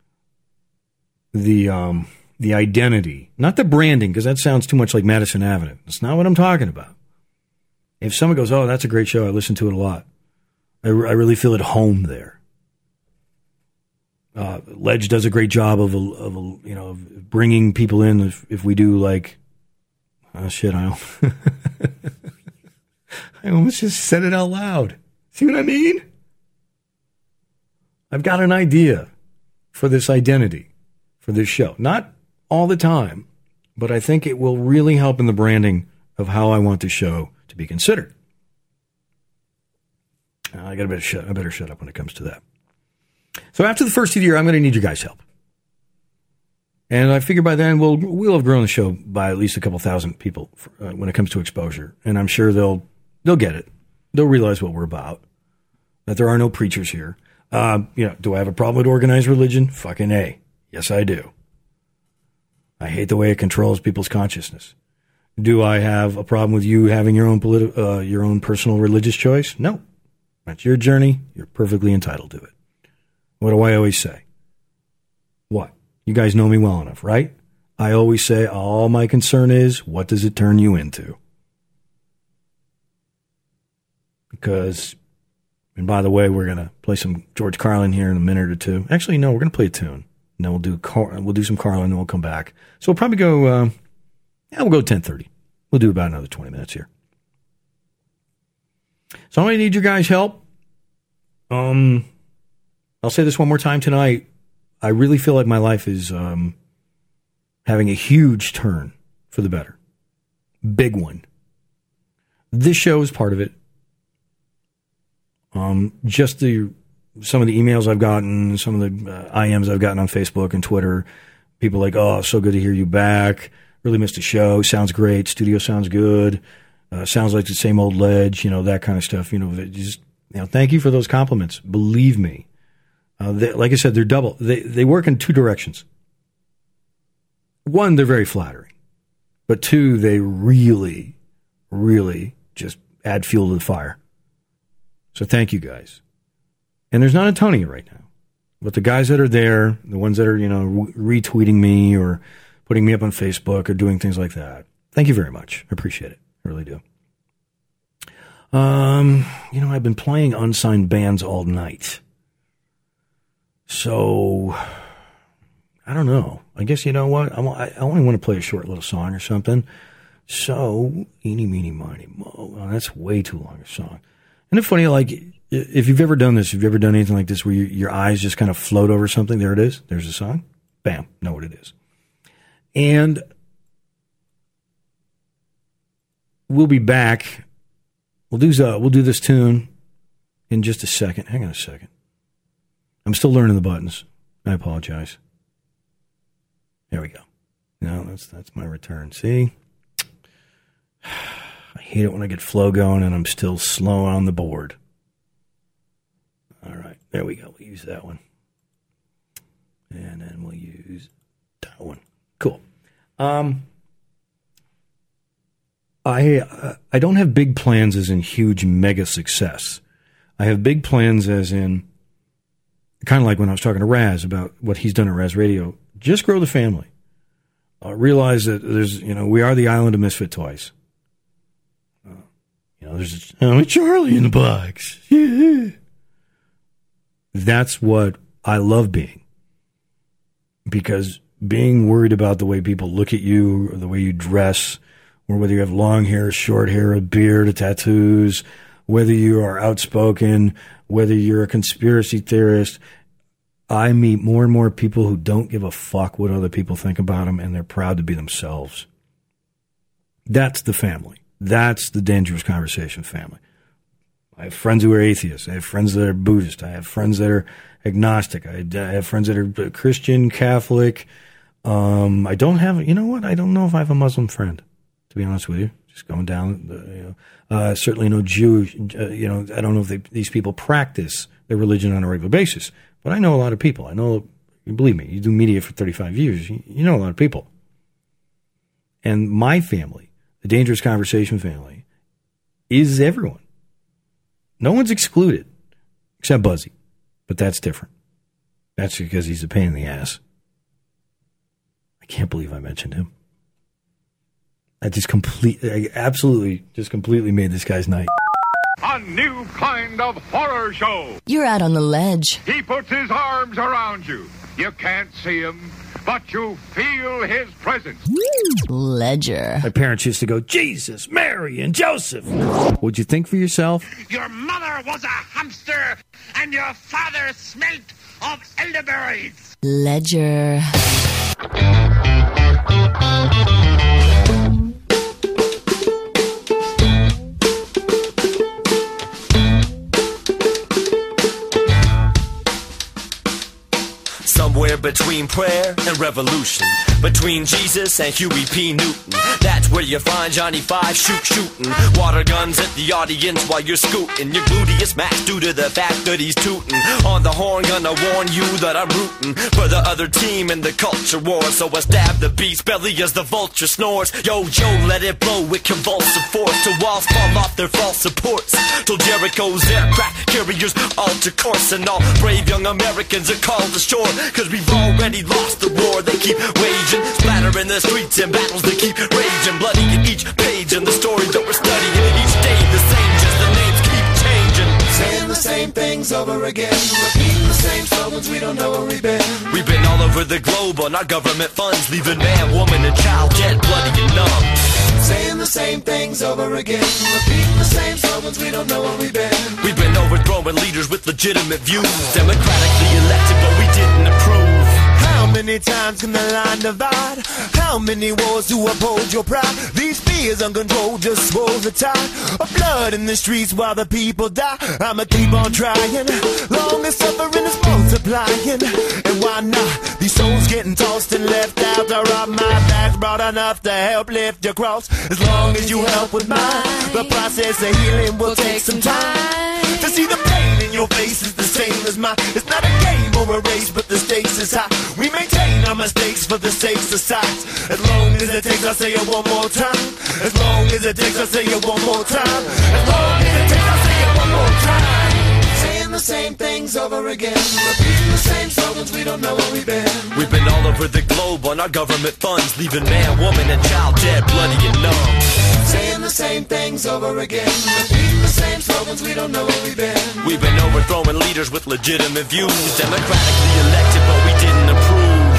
the um. The identity, not the branding, because that sounds too much like Madison Avenue. That's not what I'm talking about. If someone goes, oh, that's a great show, I listen to it a lot, I, I really feel at home there. Uh, Ledge does a great job of, of you know, of bringing people in. If, if we do like, oh shit, I, I almost just said it out loud. See what I mean? I've got an idea for this identity, for this show. Not all the time, but I think it will really help in the branding of how I want the show to be considered. Now, I got to better shut. I better shut up when it comes to that. So after the first of the year, I'm going to need your guys' help, and I figure by then we'll we'll have grown the show by at least a couple thousand people for, uh, when it comes to exposure, and I'm sure they'll they'll get it. They'll realize what we're about. That there are no preachers here. Uh, you know, do I have a problem with organized religion? Fucking A. Yes, I do. I hate the way it controls people's consciousness. Do I have a problem with you having your own politi- uh, your own personal religious choice? No. That's your journey. You're perfectly entitled to it. What do I always say? What? You guys know me well enough, right? I always say all my concern is, what does it turn you into? Because And by the way, we're going to play some George Carlin here in a minute or two. Actually, no, we're going to play a tune. And then we'll do Car- we'll do some Carlin, and then we'll come back. So we'll probably go, uh, yeah, we'll go ten thirty. We'll do about another twenty minutes here. So I need your guys' help. Um, I'll say this one more time tonight. I really feel like my life is um, having a huge turn for the better. Big one. This show is part of it. Um, just the some of the emails I've gotten, some of the uh, I Ms I've gotten on Facebook and Twitter. People like, oh, so good to hear you back. Really missed the show. Sounds great. Studio sounds good. Uh, sounds like the same old Ledge. You know, that kind of stuff. You know, just you know, thank you for those compliments. Believe me, uh, they, like I said, they're double. They they work in two directions. One, they're very flattering, but two, they really, really just add fuel to the fire. So thank you guys. And there's not a ton of you right now. But the guys that are there, the ones that are, you know, retweeting me or putting me up on Facebook or doing things like that, thank you very much. I appreciate it. I really do. Um, you know, I've been playing unsigned bands all night. So, I don't know. I guess, you know what? I, I only want to play a short little song or something. So, eeny, meeny, miny, mo. Oh, that's way too long a song. Isn't it funny, like, if you've ever done this, if you've ever done anything like this where you, your eyes just kind of float over something, there it is, there's a song, bam, know what it is. And we'll be back. We'll do, uh, we'll do this tune in just a second. Hang on a second. I'm still learning the buttons. I apologize. There we go. No, that's that's my return. See? I hate it when I get flow going and I'm still slow on the board. All right, there we go. We'll use that one. And then we'll use that one. Cool. Um, I uh, I don't have big plans as in huge mega success. I have big plans as in kind of like when I was talking to Raz about what he's done at Raz Radio. Just grow the family. Uh, realize that there's, you know, we are the island of misfit toys. Uh, you know, there's a, oh, Charlie in the box. Yeah. That's what I love being. Because being worried about the way people look at you or the way you dress, or whether you have long hair, short hair, a beard, a tattoos, whether you are outspoken, whether you're a conspiracy theorist, I meet more and more people who don't give a fuck what other people think about them, and they're proud to be themselves. That's the family. That's the Dangerous Conversation family. I have friends who are atheists. I have friends that are Buddhist. I have friends that are agnostic. I have friends that are Christian, Catholic. Um, I don't have, you know what? I don't know if I have a Muslim friend, to be honest with you. Just going down, the, you know, uh, certainly no Jewish, uh, you know, I don't know if they, these people practice their religion on a regular basis. But I know a lot of people. I know, believe me, you do media for thirty-five years, you, you know a lot of people. And my family, the Dangerous Conversation family, is everyone. No one's excluded, except Buzzy. But that's different. That's because he's a pain in the ass. I can't believe I mentioned him. I just completely, I absolutely, just completely made this guy's night. A new kind of horror show. You're out on the ledge. He puts his arms around you. You can't see him, but you feel his presence. Ledger. My parents used to go, Jesus, Mary, and Joseph. What'd you think for yourself? Your mother was a hamster, and your father smelt of elderberries. Ledger. Somewhere between prayer and revolution, between Jesus and Huey P. Newton, that's where you find Johnny Five shoot shooting water guns at the audience while you're scooting your gluteus max due to the fact that he's tooting on the horn. Gonna warn you that I'm rooting for the other team in the culture war, so I stab the beast's belly as the vulture snores. Yo, yo, let it blow with convulsive force till walls fall off their false supports, till Jericho's aircraft carriers alter course, and all brave young Americans are called ashore. Cause we've already lost the war they keep waging, splattering the streets in battles that keep raging, bloody in each page in the story that we're studying. Each day the same, just the names keep changing. Saying the same same things over again. Repeating the same slogans, we don't know where we've been. We've been all over the globe on our government funds, leaving man, woman, and child dead, bloody and numb. Saying the same things over again. Repeating the same slogans, we don't know where we've been. We've been overthrowing leaders with legitimate views, democratically elected, but we didn't approve. How many times can the line divide? How many wars to uphold your pride? These fears uncontrolled just swirl the tide of blood in the streets while the people die. I'ma keep on trying, long as suffering is multiplying. And why not? These souls getting tossed and left out to rob my back's broad enough to help lift your cross. As long as you help with mine, the process of healing will take some time. To see the pain in your face is the same as mine. It's not a game or a race, but the stakes is high. We maintain our mistakes for the sakes of sides. As long as it takes, I'll say it one more time. As long as it takes, I'll say it one more time. As long as it takes, I'll say it one more time. Saying the same things over again. Repeating the same slogans, we don't know where we've been. We've been all over the globe on our government funds, leaving man, woman, and child dead, bloody and numb. Saying the same things over again. Repeating the same slogans, we don't know where we've been. We've been overthrowing leaders with legitimate views, democratically elected, but we didn't approve.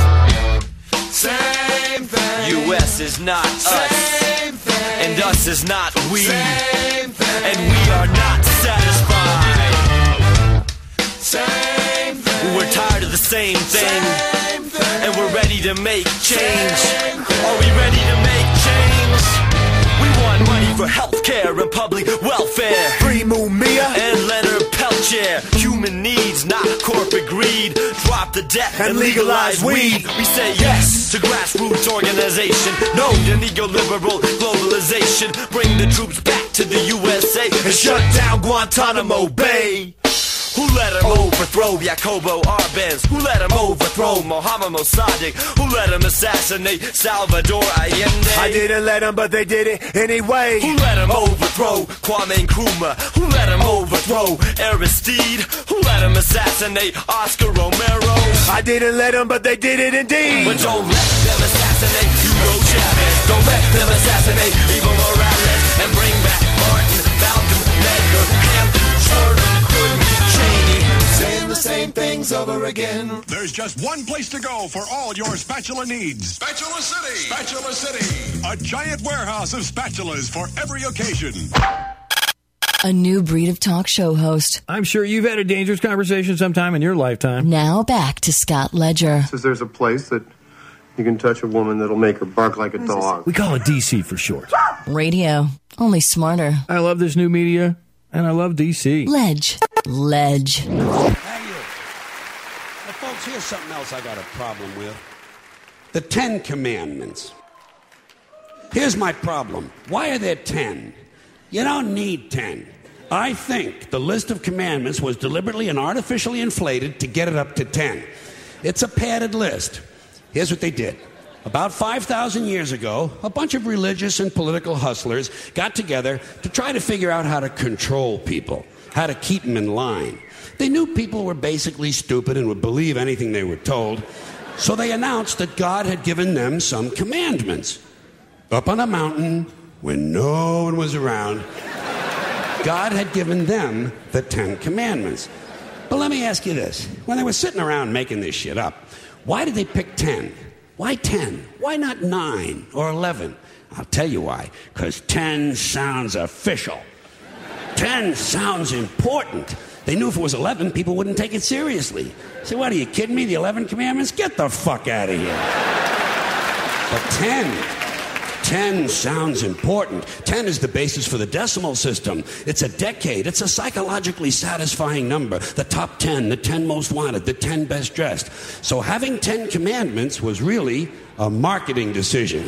Same thing. U S is not us, Same thing. and us is not we, Same thing. and we are not satisfied. Same thing. We're tired of the same thing, Same thing. and we're ready to make change. Same thing. Are we ready to make change? We want money for healthcare and public welfare. Free Mumia and Leonard Peltier. Human needs, not corporate greed. Drop the debt and, And legalize legalize weed. We say yes to grassroots organization, no to neoliberal globalization. Bring the troops back to the U S A and shut down Guantanamo Bay. Who let him overthrow Jacobo Arbenz? Who let him overthrow Mohammed Mossadegh? Who let him assassinate Salvador Allende? I didn't let him, but they did it anyway. Who let him overthrow Kwame Nkrumah? Who let him overthrow Aristide? Who let him assassinate Oscar Romero? I didn't let them, but they did it indeed. But don't let them assassinate Hugo Chavez. Don't let them assassinate Evo Morales. And bring back Martin, Malcolm, Medgar, Hampton, Jordan, Goodman, Cheney. Saying the same things over again. There's just one place to go for all your spatula needs. Spatula City! Spatula City! A giant warehouse of spatulas for every occasion. A new breed of talk show host. I'm sure you've had a dangerous conversation sometime in your lifetime. Now back to Scott Ledger. Says there's a place that you can touch a woman that'll make her bark like a dog. We call it D C for short. Radio. Only smarter. I love this new media, and I love D C. Ledge. Ledge. Hey, you. Now, folks, here's something else I got a problem with. The Ten Commandments. Here's my problem. Why are there ten? You don't need ten. I think the list of commandments was deliberately and artificially inflated to get it up to ten. It's a padded list. Here's what they did. About five thousand years ago, a bunch of religious and political hustlers got together to try to figure out how to control people, how to keep them in line. They knew people were basically stupid and would believe anything they were told, so they announced that God had given them some commandments. Up on a mountain, when no one was around, God had given them the Ten Commandments. But let me ask you this. When they were sitting around making this shit up, why did they pick ten? Why ten? Why not nine or eleven? I'll tell you why. Because ten sounds official. ten sounds important. They knew if it was eleven, people wouldn't take it seriously. Say, what, are you kidding me? The eleven commandments? Get the fuck out of here. But ten... Ten sounds important. Ten is the basis for the decimal system. It's a decade. It's a psychologically satisfying number. The top ten, the ten most wanted, the ten best dressed. So having ten commandments was really a marketing decision.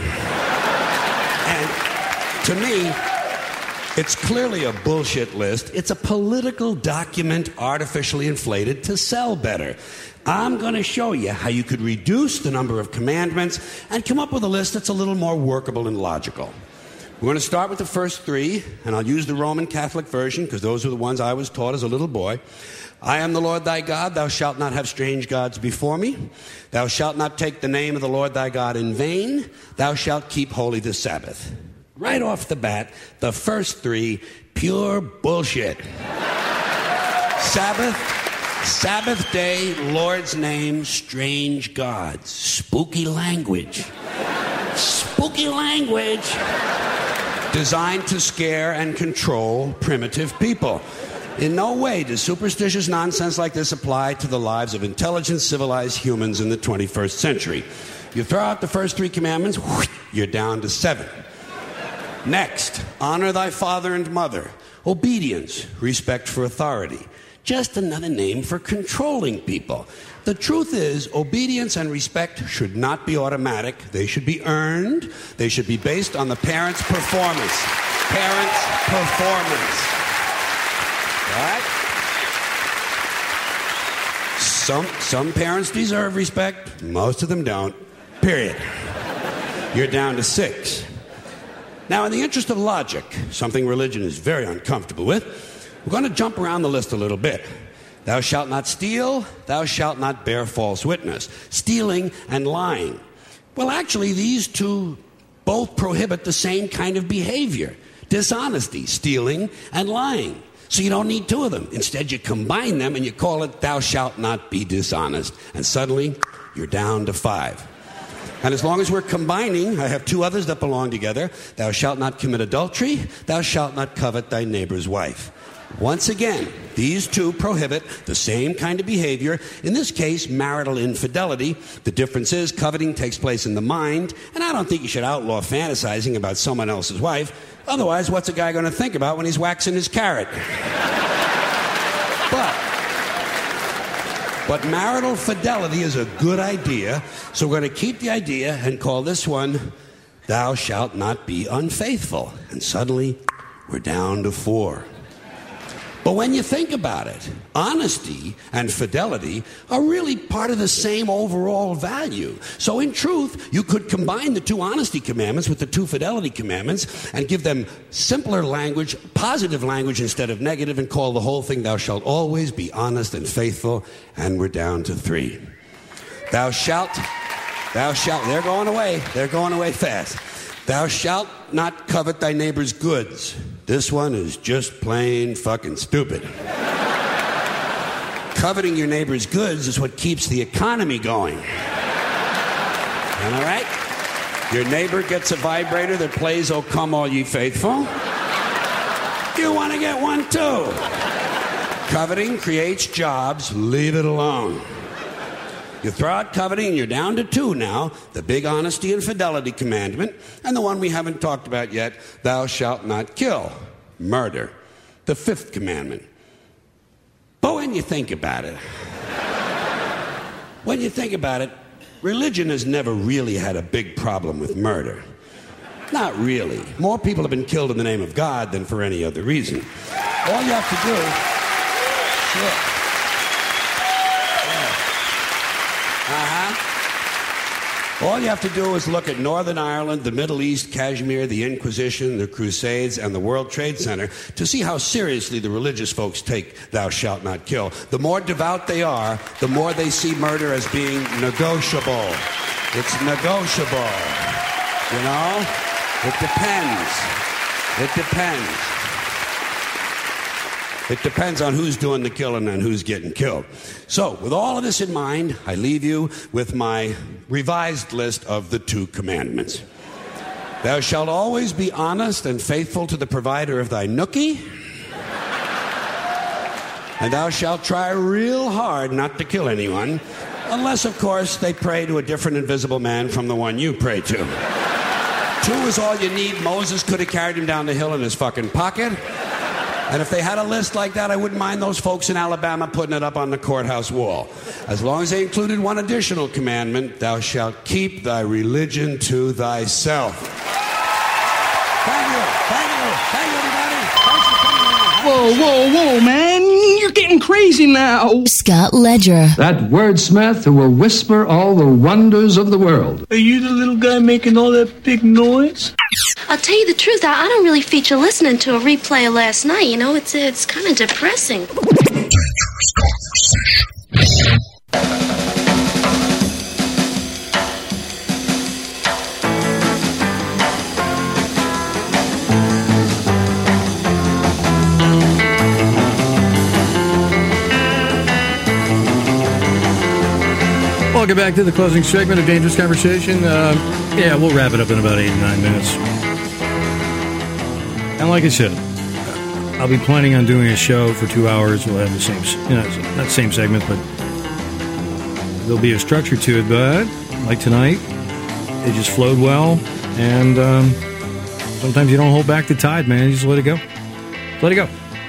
And to me, it's clearly a bullshit list. It's a political document artificially inflated to sell better. I'm going to show you how you could reduce the number of commandments and come up with a list that's a little more workable and logical. We're going to start with the first three, and I'll use the Roman Catholic version because those are the ones I was taught as a little boy. I am the Lord thy God. Thou shalt not have strange gods before me. Thou shalt not take the name of the Lord thy God in vain. Thou shalt keep holy the Sabbath. Right off the bat, the first three, pure bullshit. Sabbath, Sabbath day, Lord's name, strange gods, spooky language. Spooky language designed to scare and control primitive people. In no way does superstitious nonsense like this apply to the lives of intelligent, civilized humans in the twenty-first century. You throw out the first three commandments, whoosh, you're down to seven. Next, honor thy father and mother. Obedience, respect for authority. Just another name for controlling people. The truth is, obedience and respect should not be automatic. They should be earned. They should be based on the parent's performance. Parent's performance. Right? Some, some parents deserve respect. Most of them don't. Period. You're down to six. Now, in the interest of logic, something religion is very uncomfortable with, we're going to jump around the list a little bit. Thou shalt not steal, thou shalt not bear false witness. Stealing and lying. Well, actually, these two both prohibit the same kind of behavior. Dishonesty, stealing, and lying. So you don't need two of them. Instead, you combine them and you call it thou shalt not be dishonest. And suddenly, you're down to five. And as long as we're combining, I have two others that belong together. Thou shalt not commit adultery, thou shalt not covet thy neighbor's wife. Once again, these two prohibit the same kind of behavior, in this case, marital infidelity. The difference is coveting takes place in the mind, and I don't think you should outlaw fantasizing about someone else's wife. Otherwise, what's a guy going to think about when he's waxing his carrot? But, but marital fidelity is a good idea, so we're going to keep the idea and call this one, thou shalt not be unfaithful. And suddenly, we're down to four. But when you think about it, honesty and fidelity are really part of the same overall value. So in truth, you could combine the two honesty commandments with the two fidelity commandments and give them simpler language, positive language instead of negative, and call the whole thing, thou shalt always be honest and faithful, and we're down to three. Thou shalt, thou shalt, they're going away, they're going away fast. Thou shalt not covet thy neighbor's goods. This one is just plain fucking stupid. Coveting your neighbor's goods is what keeps the economy going. Am I right? Your neighbor gets a vibrator that plays "O Come All Ye Faithful." You want to get one too. Coveting creates jobs. Leave it alone. You throw out coveting and you're down to two now, the big honesty and fidelity commandment, and the one we haven't talked about yet, thou shalt not kill, murder, the fifth commandment. But when you think about it, when you think about it, religion has never really had a big problem with murder. Not really. More people have been killed in the name of God than for any other reason. All you have to do... Sure. Uh-huh. All you have to do is look at Northern Ireland, the Middle East, Kashmir, the Inquisition, the Crusades, and the World Trade Center to see how seriously the religious folks take thou shalt not kill. The more devout they are, the more they see murder as being negotiable. It's negotiable. You know? It depends. It depends. It depends on who's doing the killing and who's getting killed. So, with all of this in mind, I leave you with my revised list of the two commandments. Thou shalt always be honest and faithful to the provider of thy nookie. And thou shalt try real hard not to kill anyone, unless, of course, they pray to a different invisible man from the one you pray to. Two is all you need. Moses could have carried him down the hill in his fucking pocket. And if they had a list like that, I wouldn't mind those folks in Alabama putting it up on the courthouse wall. As long as they included one additional commandment, thou shalt keep thy religion to thyself. Thank you. Thank you. Thank you, everybody. Thanks for coming around. Whoa, whoa, whoa, man. You're getting crazy now. Scott Ledger. That wordsmith who will whisper all the wonders of the world. Are you the little guy making all that big noise? I'll tell you the truth, I, I don't really feature listening to a replay of last night. You know, it's it's kind of depressing. Dangerous Conversation. welcome back to the closing segment of Dangerous Conversation. Uh, yeah, we'll wrap it up in about eight or nine minutes. And like I said, I'll be planning on doing a show for two hours. We'll have the same, you know, not same segment, but there'll be a structure to it. But like tonight, it just flowed well. And um, sometimes you don't hold back the tide, man. You just let it go. Let it go.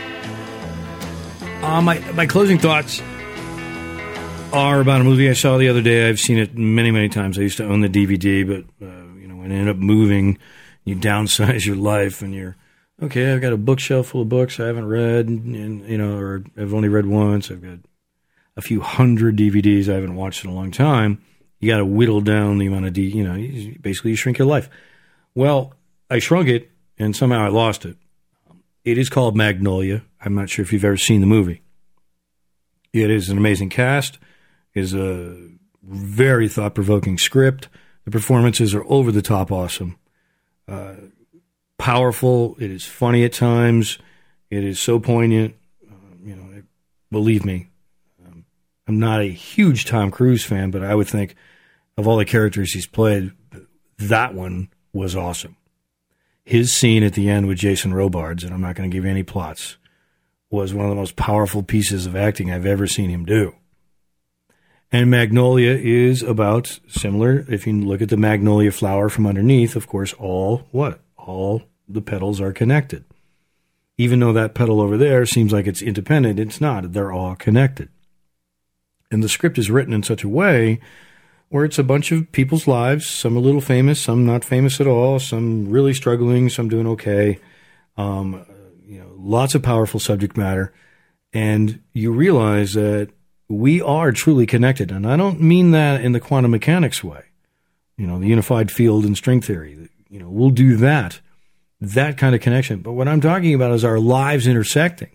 Uh, my, my closing thoughts are about a movie I saw the other day. I've seen it many, many times. I used to own the D V D, but uh, you know, when you end up moving, you downsize your life, and you're okay. I've got a bookshelf full of books I haven't read, and you know, or I've only read once. I've got a few hundred D V Ds I haven't watched in a long time. You got to whittle down the amount of D. You know, you, basically you shrink your life. Well, I shrunk it, and somehow I lost it. It is called Magnolia. I'm not sure if you've ever seen the movie. It is an amazing cast. It is a very thought-provoking script. The performances are over-the-top awesome. Uh, powerful. It is funny at times. It is so poignant. Uh, you know, it, believe me, um, I'm not a huge Tom Cruise fan, but I would think of all the characters he's played, that one was awesome. His scene at the end with Jason Robards, and I'm not going to give you any plots, was one of the most powerful pieces of acting I've ever seen him do. And Magnolia is about similar. If you look at the magnolia flower from underneath, of course, all what? All the petals are connected. Even though that petal over there seems like it's independent, it's not. They're all connected. And the script is written in such a way where it's a bunch of people's lives, some a little famous, some not famous at all, some really struggling, some doing okay. Um, you know, lots of powerful subject matter. And you realize that we are truly connected. And I don't mean that in the quantum mechanics way. You know, the unified field and string theory. You know, we'll do that. That kind of connection. But what I'm talking about is our lives intersecting.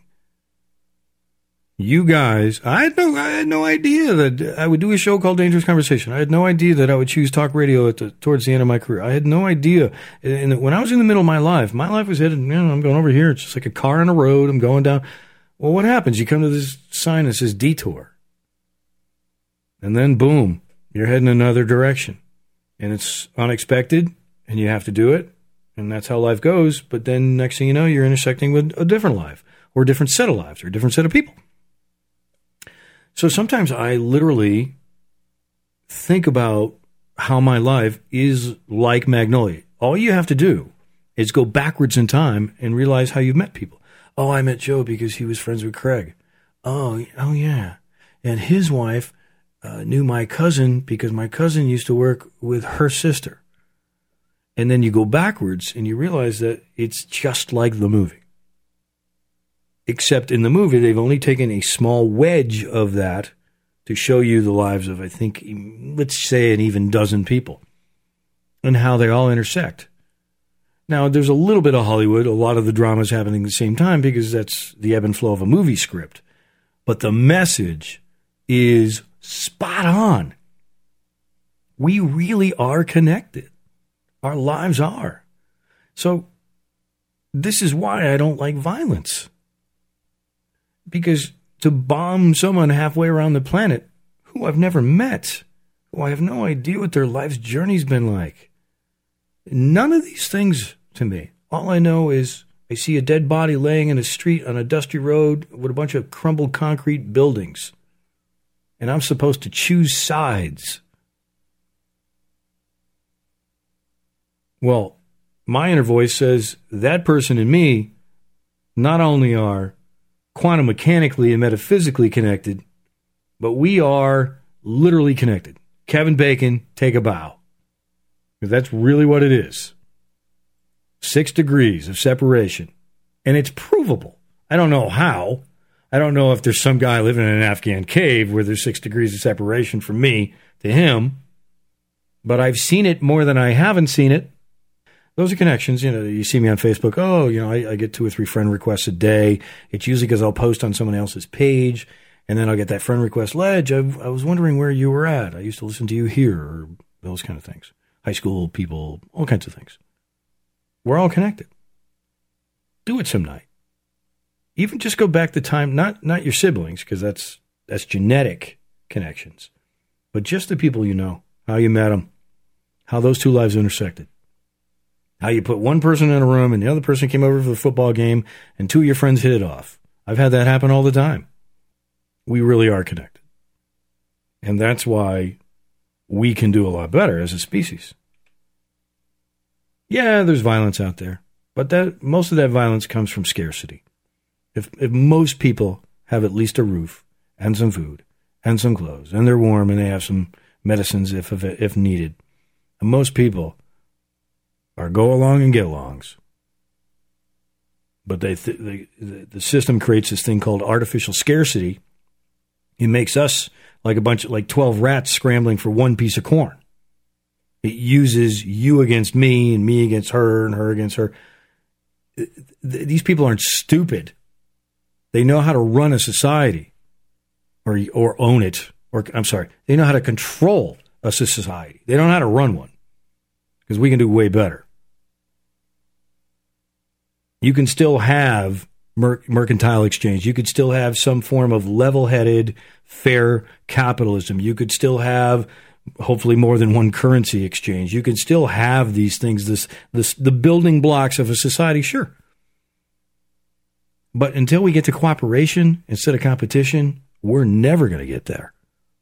You guys, I had no, I had no idea that I would do a show called Dangerous Conversation. I had no idea that I would choose talk radio at the, towards the end of my career. I had no idea. And when I was in the middle of my life, my life was headed, you know, I'm going over here. It's just like a car on a road. I'm going down. Well, what happens? You come to this sign that says detour. And then, boom, you're heading another direction. And it's unexpected, and you have to do it. And that's how life goes. But then next thing you know, you're intersecting with a different life, or a different set of lives, or a different set of people. So sometimes I literally think about how my life is like Magnolia. All you have to do is go backwards in time and realize how you've met people. Oh, I met Joe because he was friends with Craig. Oh, oh yeah. And his wife uh, knew my cousin because my cousin used to work with her sister. And then you go backwards and you realize that it's just like the movie. Except in the movie, they've only taken a small wedge of that to show you the lives of, I think, let's say an even dozen people and how they all intersect. Now, there's a little bit of Hollywood. A lot of the drama is happening at the same time because that's the ebb and flow of a movie script. But the message is spot on. We really are connected. Our lives are. So this is why I don't like violence. Because to bomb someone halfway around the planet who I've never met, who I have no idea what their life's journey's been like, none of these things to me. All I know is I see a dead body laying in a street on a dusty road with a bunch of crumbled concrete buildings. And I'm supposed to choose sides. Well, my inner voice says that person and me not only are quantum mechanically and metaphysically connected, but we are literally connected. Kevin Bacon, take a bow. Because that's really what it is. Six degrees of separation. And it's provable. I don't know how. I don't know if there's some guy living in an Afghan cave where there's six degrees of separation from me to him. But I've seen it more than I haven't seen it. Those are connections. You know, you see me on Facebook. Oh, you know, I, I get two or three friend requests a day. It's usually because I'll post on someone else's page, and then I'll get that friend request. Ledge, I, I was wondering where you were at. I used to listen to you here, or those kind of things. High school people, all kinds of things. We're all connected. Do it some night. Even just go back to time, not not your siblings, because that's that's genetic connections. but just the people you know, how you met them, how those two lives intersected, how you put one person in a room and the other person came over for the football game and two of your friends hit it off. I've had that happen all the time. We really are connected. And that's why we can do a lot better as a species. Yeah, there's violence out there, but that most of that violence comes from scarcity. If if most people have at least a roof and some food and some clothes and they're warm and they have some medicines if if, if needed, and most people are go along and get alongs. But they th- they, the, the system creates this thing called artificial scarcity. It makes us like a bunch of like twelve rats scrambling for one piece of corn. It uses you against me and me against her and her against her. These people aren't stupid. They know how to run a society or or own it. Or I'm sorry, they know how to control a society. They don't know how to run one because we can do way better. You can still have mer- mercantile exchange. You could still have some form of level-headed, fair capitalism. You could still have, hopefully, more than one currency exchange. You can still have these things, this, this, the building blocks of a society, sure. But until we get to cooperation instead of competition, we're never going to get there.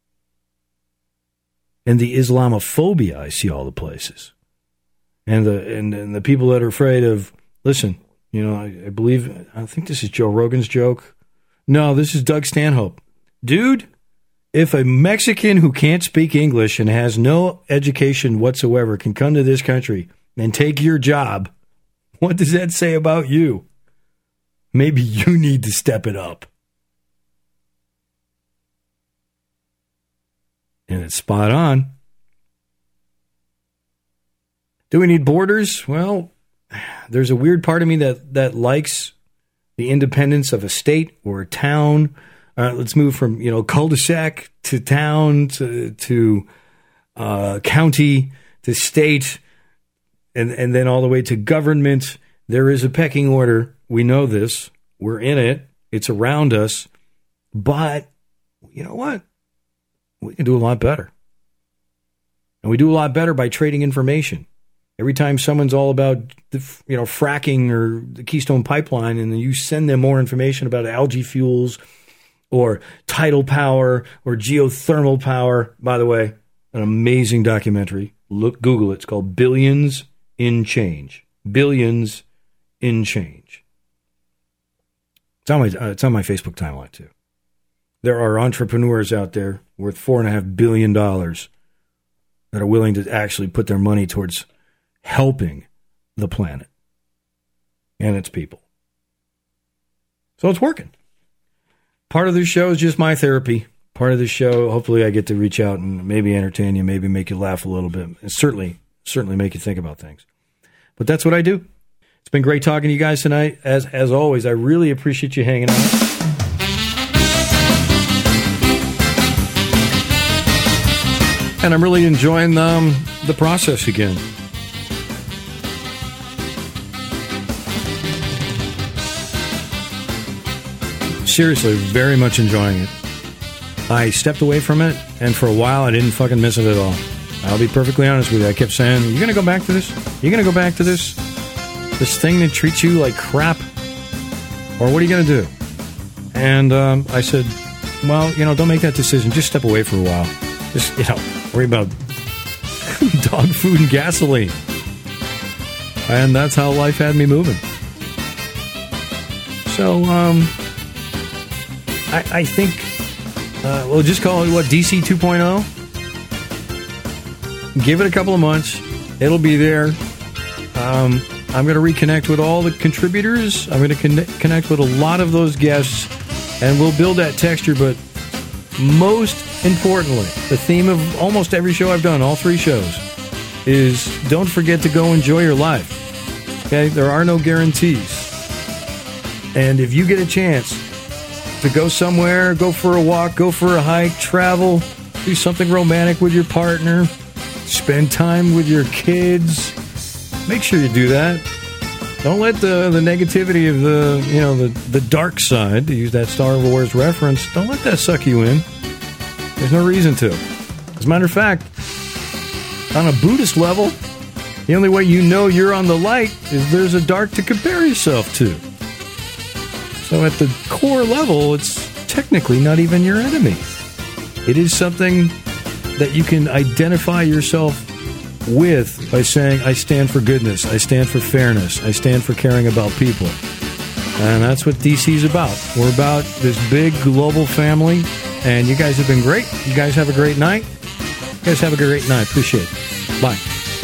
And the Islamophobia I see all the places. And the and, and the people that are afraid of, listen, you know, I, I believe, I think this is Joe Rogan's joke. No, this is Doug Stanhope. Dude, if a Mexican who can't speak English and has no education whatsoever can come to this country and take your job, what does that say about you? Maybe you need to step it up. And it's spot on. Do we need borders? Well, there's a weird part of me that, that likes the independence of a state or a town. Uh, let's move from, you know, cul-de-sac to town to, to uh, county to state and, and then all the way to government. There is a pecking order. We know this. We're in it. It's around us. But you know what? We can do a lot better. And we do a lot better by trading information. Every time someone's all about, the, you know, fracking or the Keystone Pipeline, and then you send them more information about algae fuels or tidal power or geothermal power. By the way, an amazing documentary. Look, Google it. It's called Billions in Change. Billions in Change. It's on my, uh, it's on my Facebook timeline, too. There are entrepreneurs out there worth four and a half billion dollars that are willing to actually put their money towards helping the planet and its people. So it's working. Part of this show is just my therapy. Part of this show, hopefully I get to reach out and maybe entertain you, maybe make you laugh a little bit, and certainly, certainly make you think about things. But that's what I do. It's been great talking to you guys tonight. As as always, I really appreciate you hanging out. And I'm really enjoying um, the process again. Seriously, very much enjoying it. I stepped away from it, and for a while, I didn't fucking miss it at all. I'll be perfectly honest with you. I kept saying, "You're gonna go back to this? You're gonna go back to this? This thing that treats you like crap? Or what are you gonna do?" And um, I said, "Well, you know, don't make that decision. Just step away for a while. Just, you know, worry about dog food and gasoline." And that's how life had me moving. So, um, I, I think, uh, we'll just call it, what, D C two point oh? Give it a couple of months. It'll be there. Um, I'm going to reconnect with all the contributors. I'm going to con- connect with a lot of those guests, and we'll build that texture. But most importantly, the theme of almost every show I've done, all three shows, is don't forget to go enjoy your life. Okay? There are no guarantees. And if you get a chance to go somewhere, go for a walk, go for a hike, travel, do something romantic with your partner, spend time with your kids, make sure you do that. Don't let the, the negativity of the, you know, the, the dark side, to use that Star Wars reference, don't let that suck you in. There's no reason to. As a matter of fact, on a Buddhist level, the only way you know you're on the light is there's a dark to compare yourself to. So at the core level, it's technically not even your enemy. It is something that you can identify yourself with by saying, I stand for goodness, I stand for fairness, I stand for caring about people. And that's what D C is about. We're about this big global family, and you guys have been great. You guys have a great night. You guys have a great night. Appreciate it. Bye.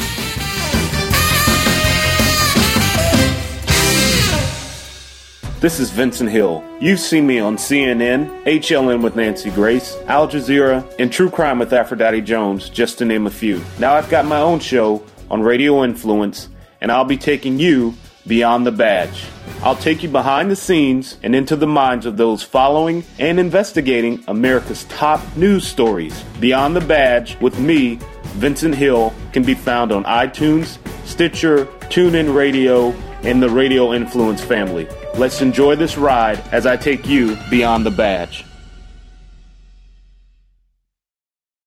This is Vincent Hill. You've seen me on C N N, H L N with Nancy Grace, Al Jazeera, and True Crime with Aphrodite Jones, just to name a few. Now I've got my own show on Radio Influence, and I'll be taking you beyond the badge. I'll take you behind the scenes and into the minds of those following and investigating America's top news stories. Beyond the Badge with me, Vincent Hill, can be found on iTunes, Stitcher, TuneIn Radio, and the Radio Influence family. Let's enjoy this ride as I take you beyond the badge.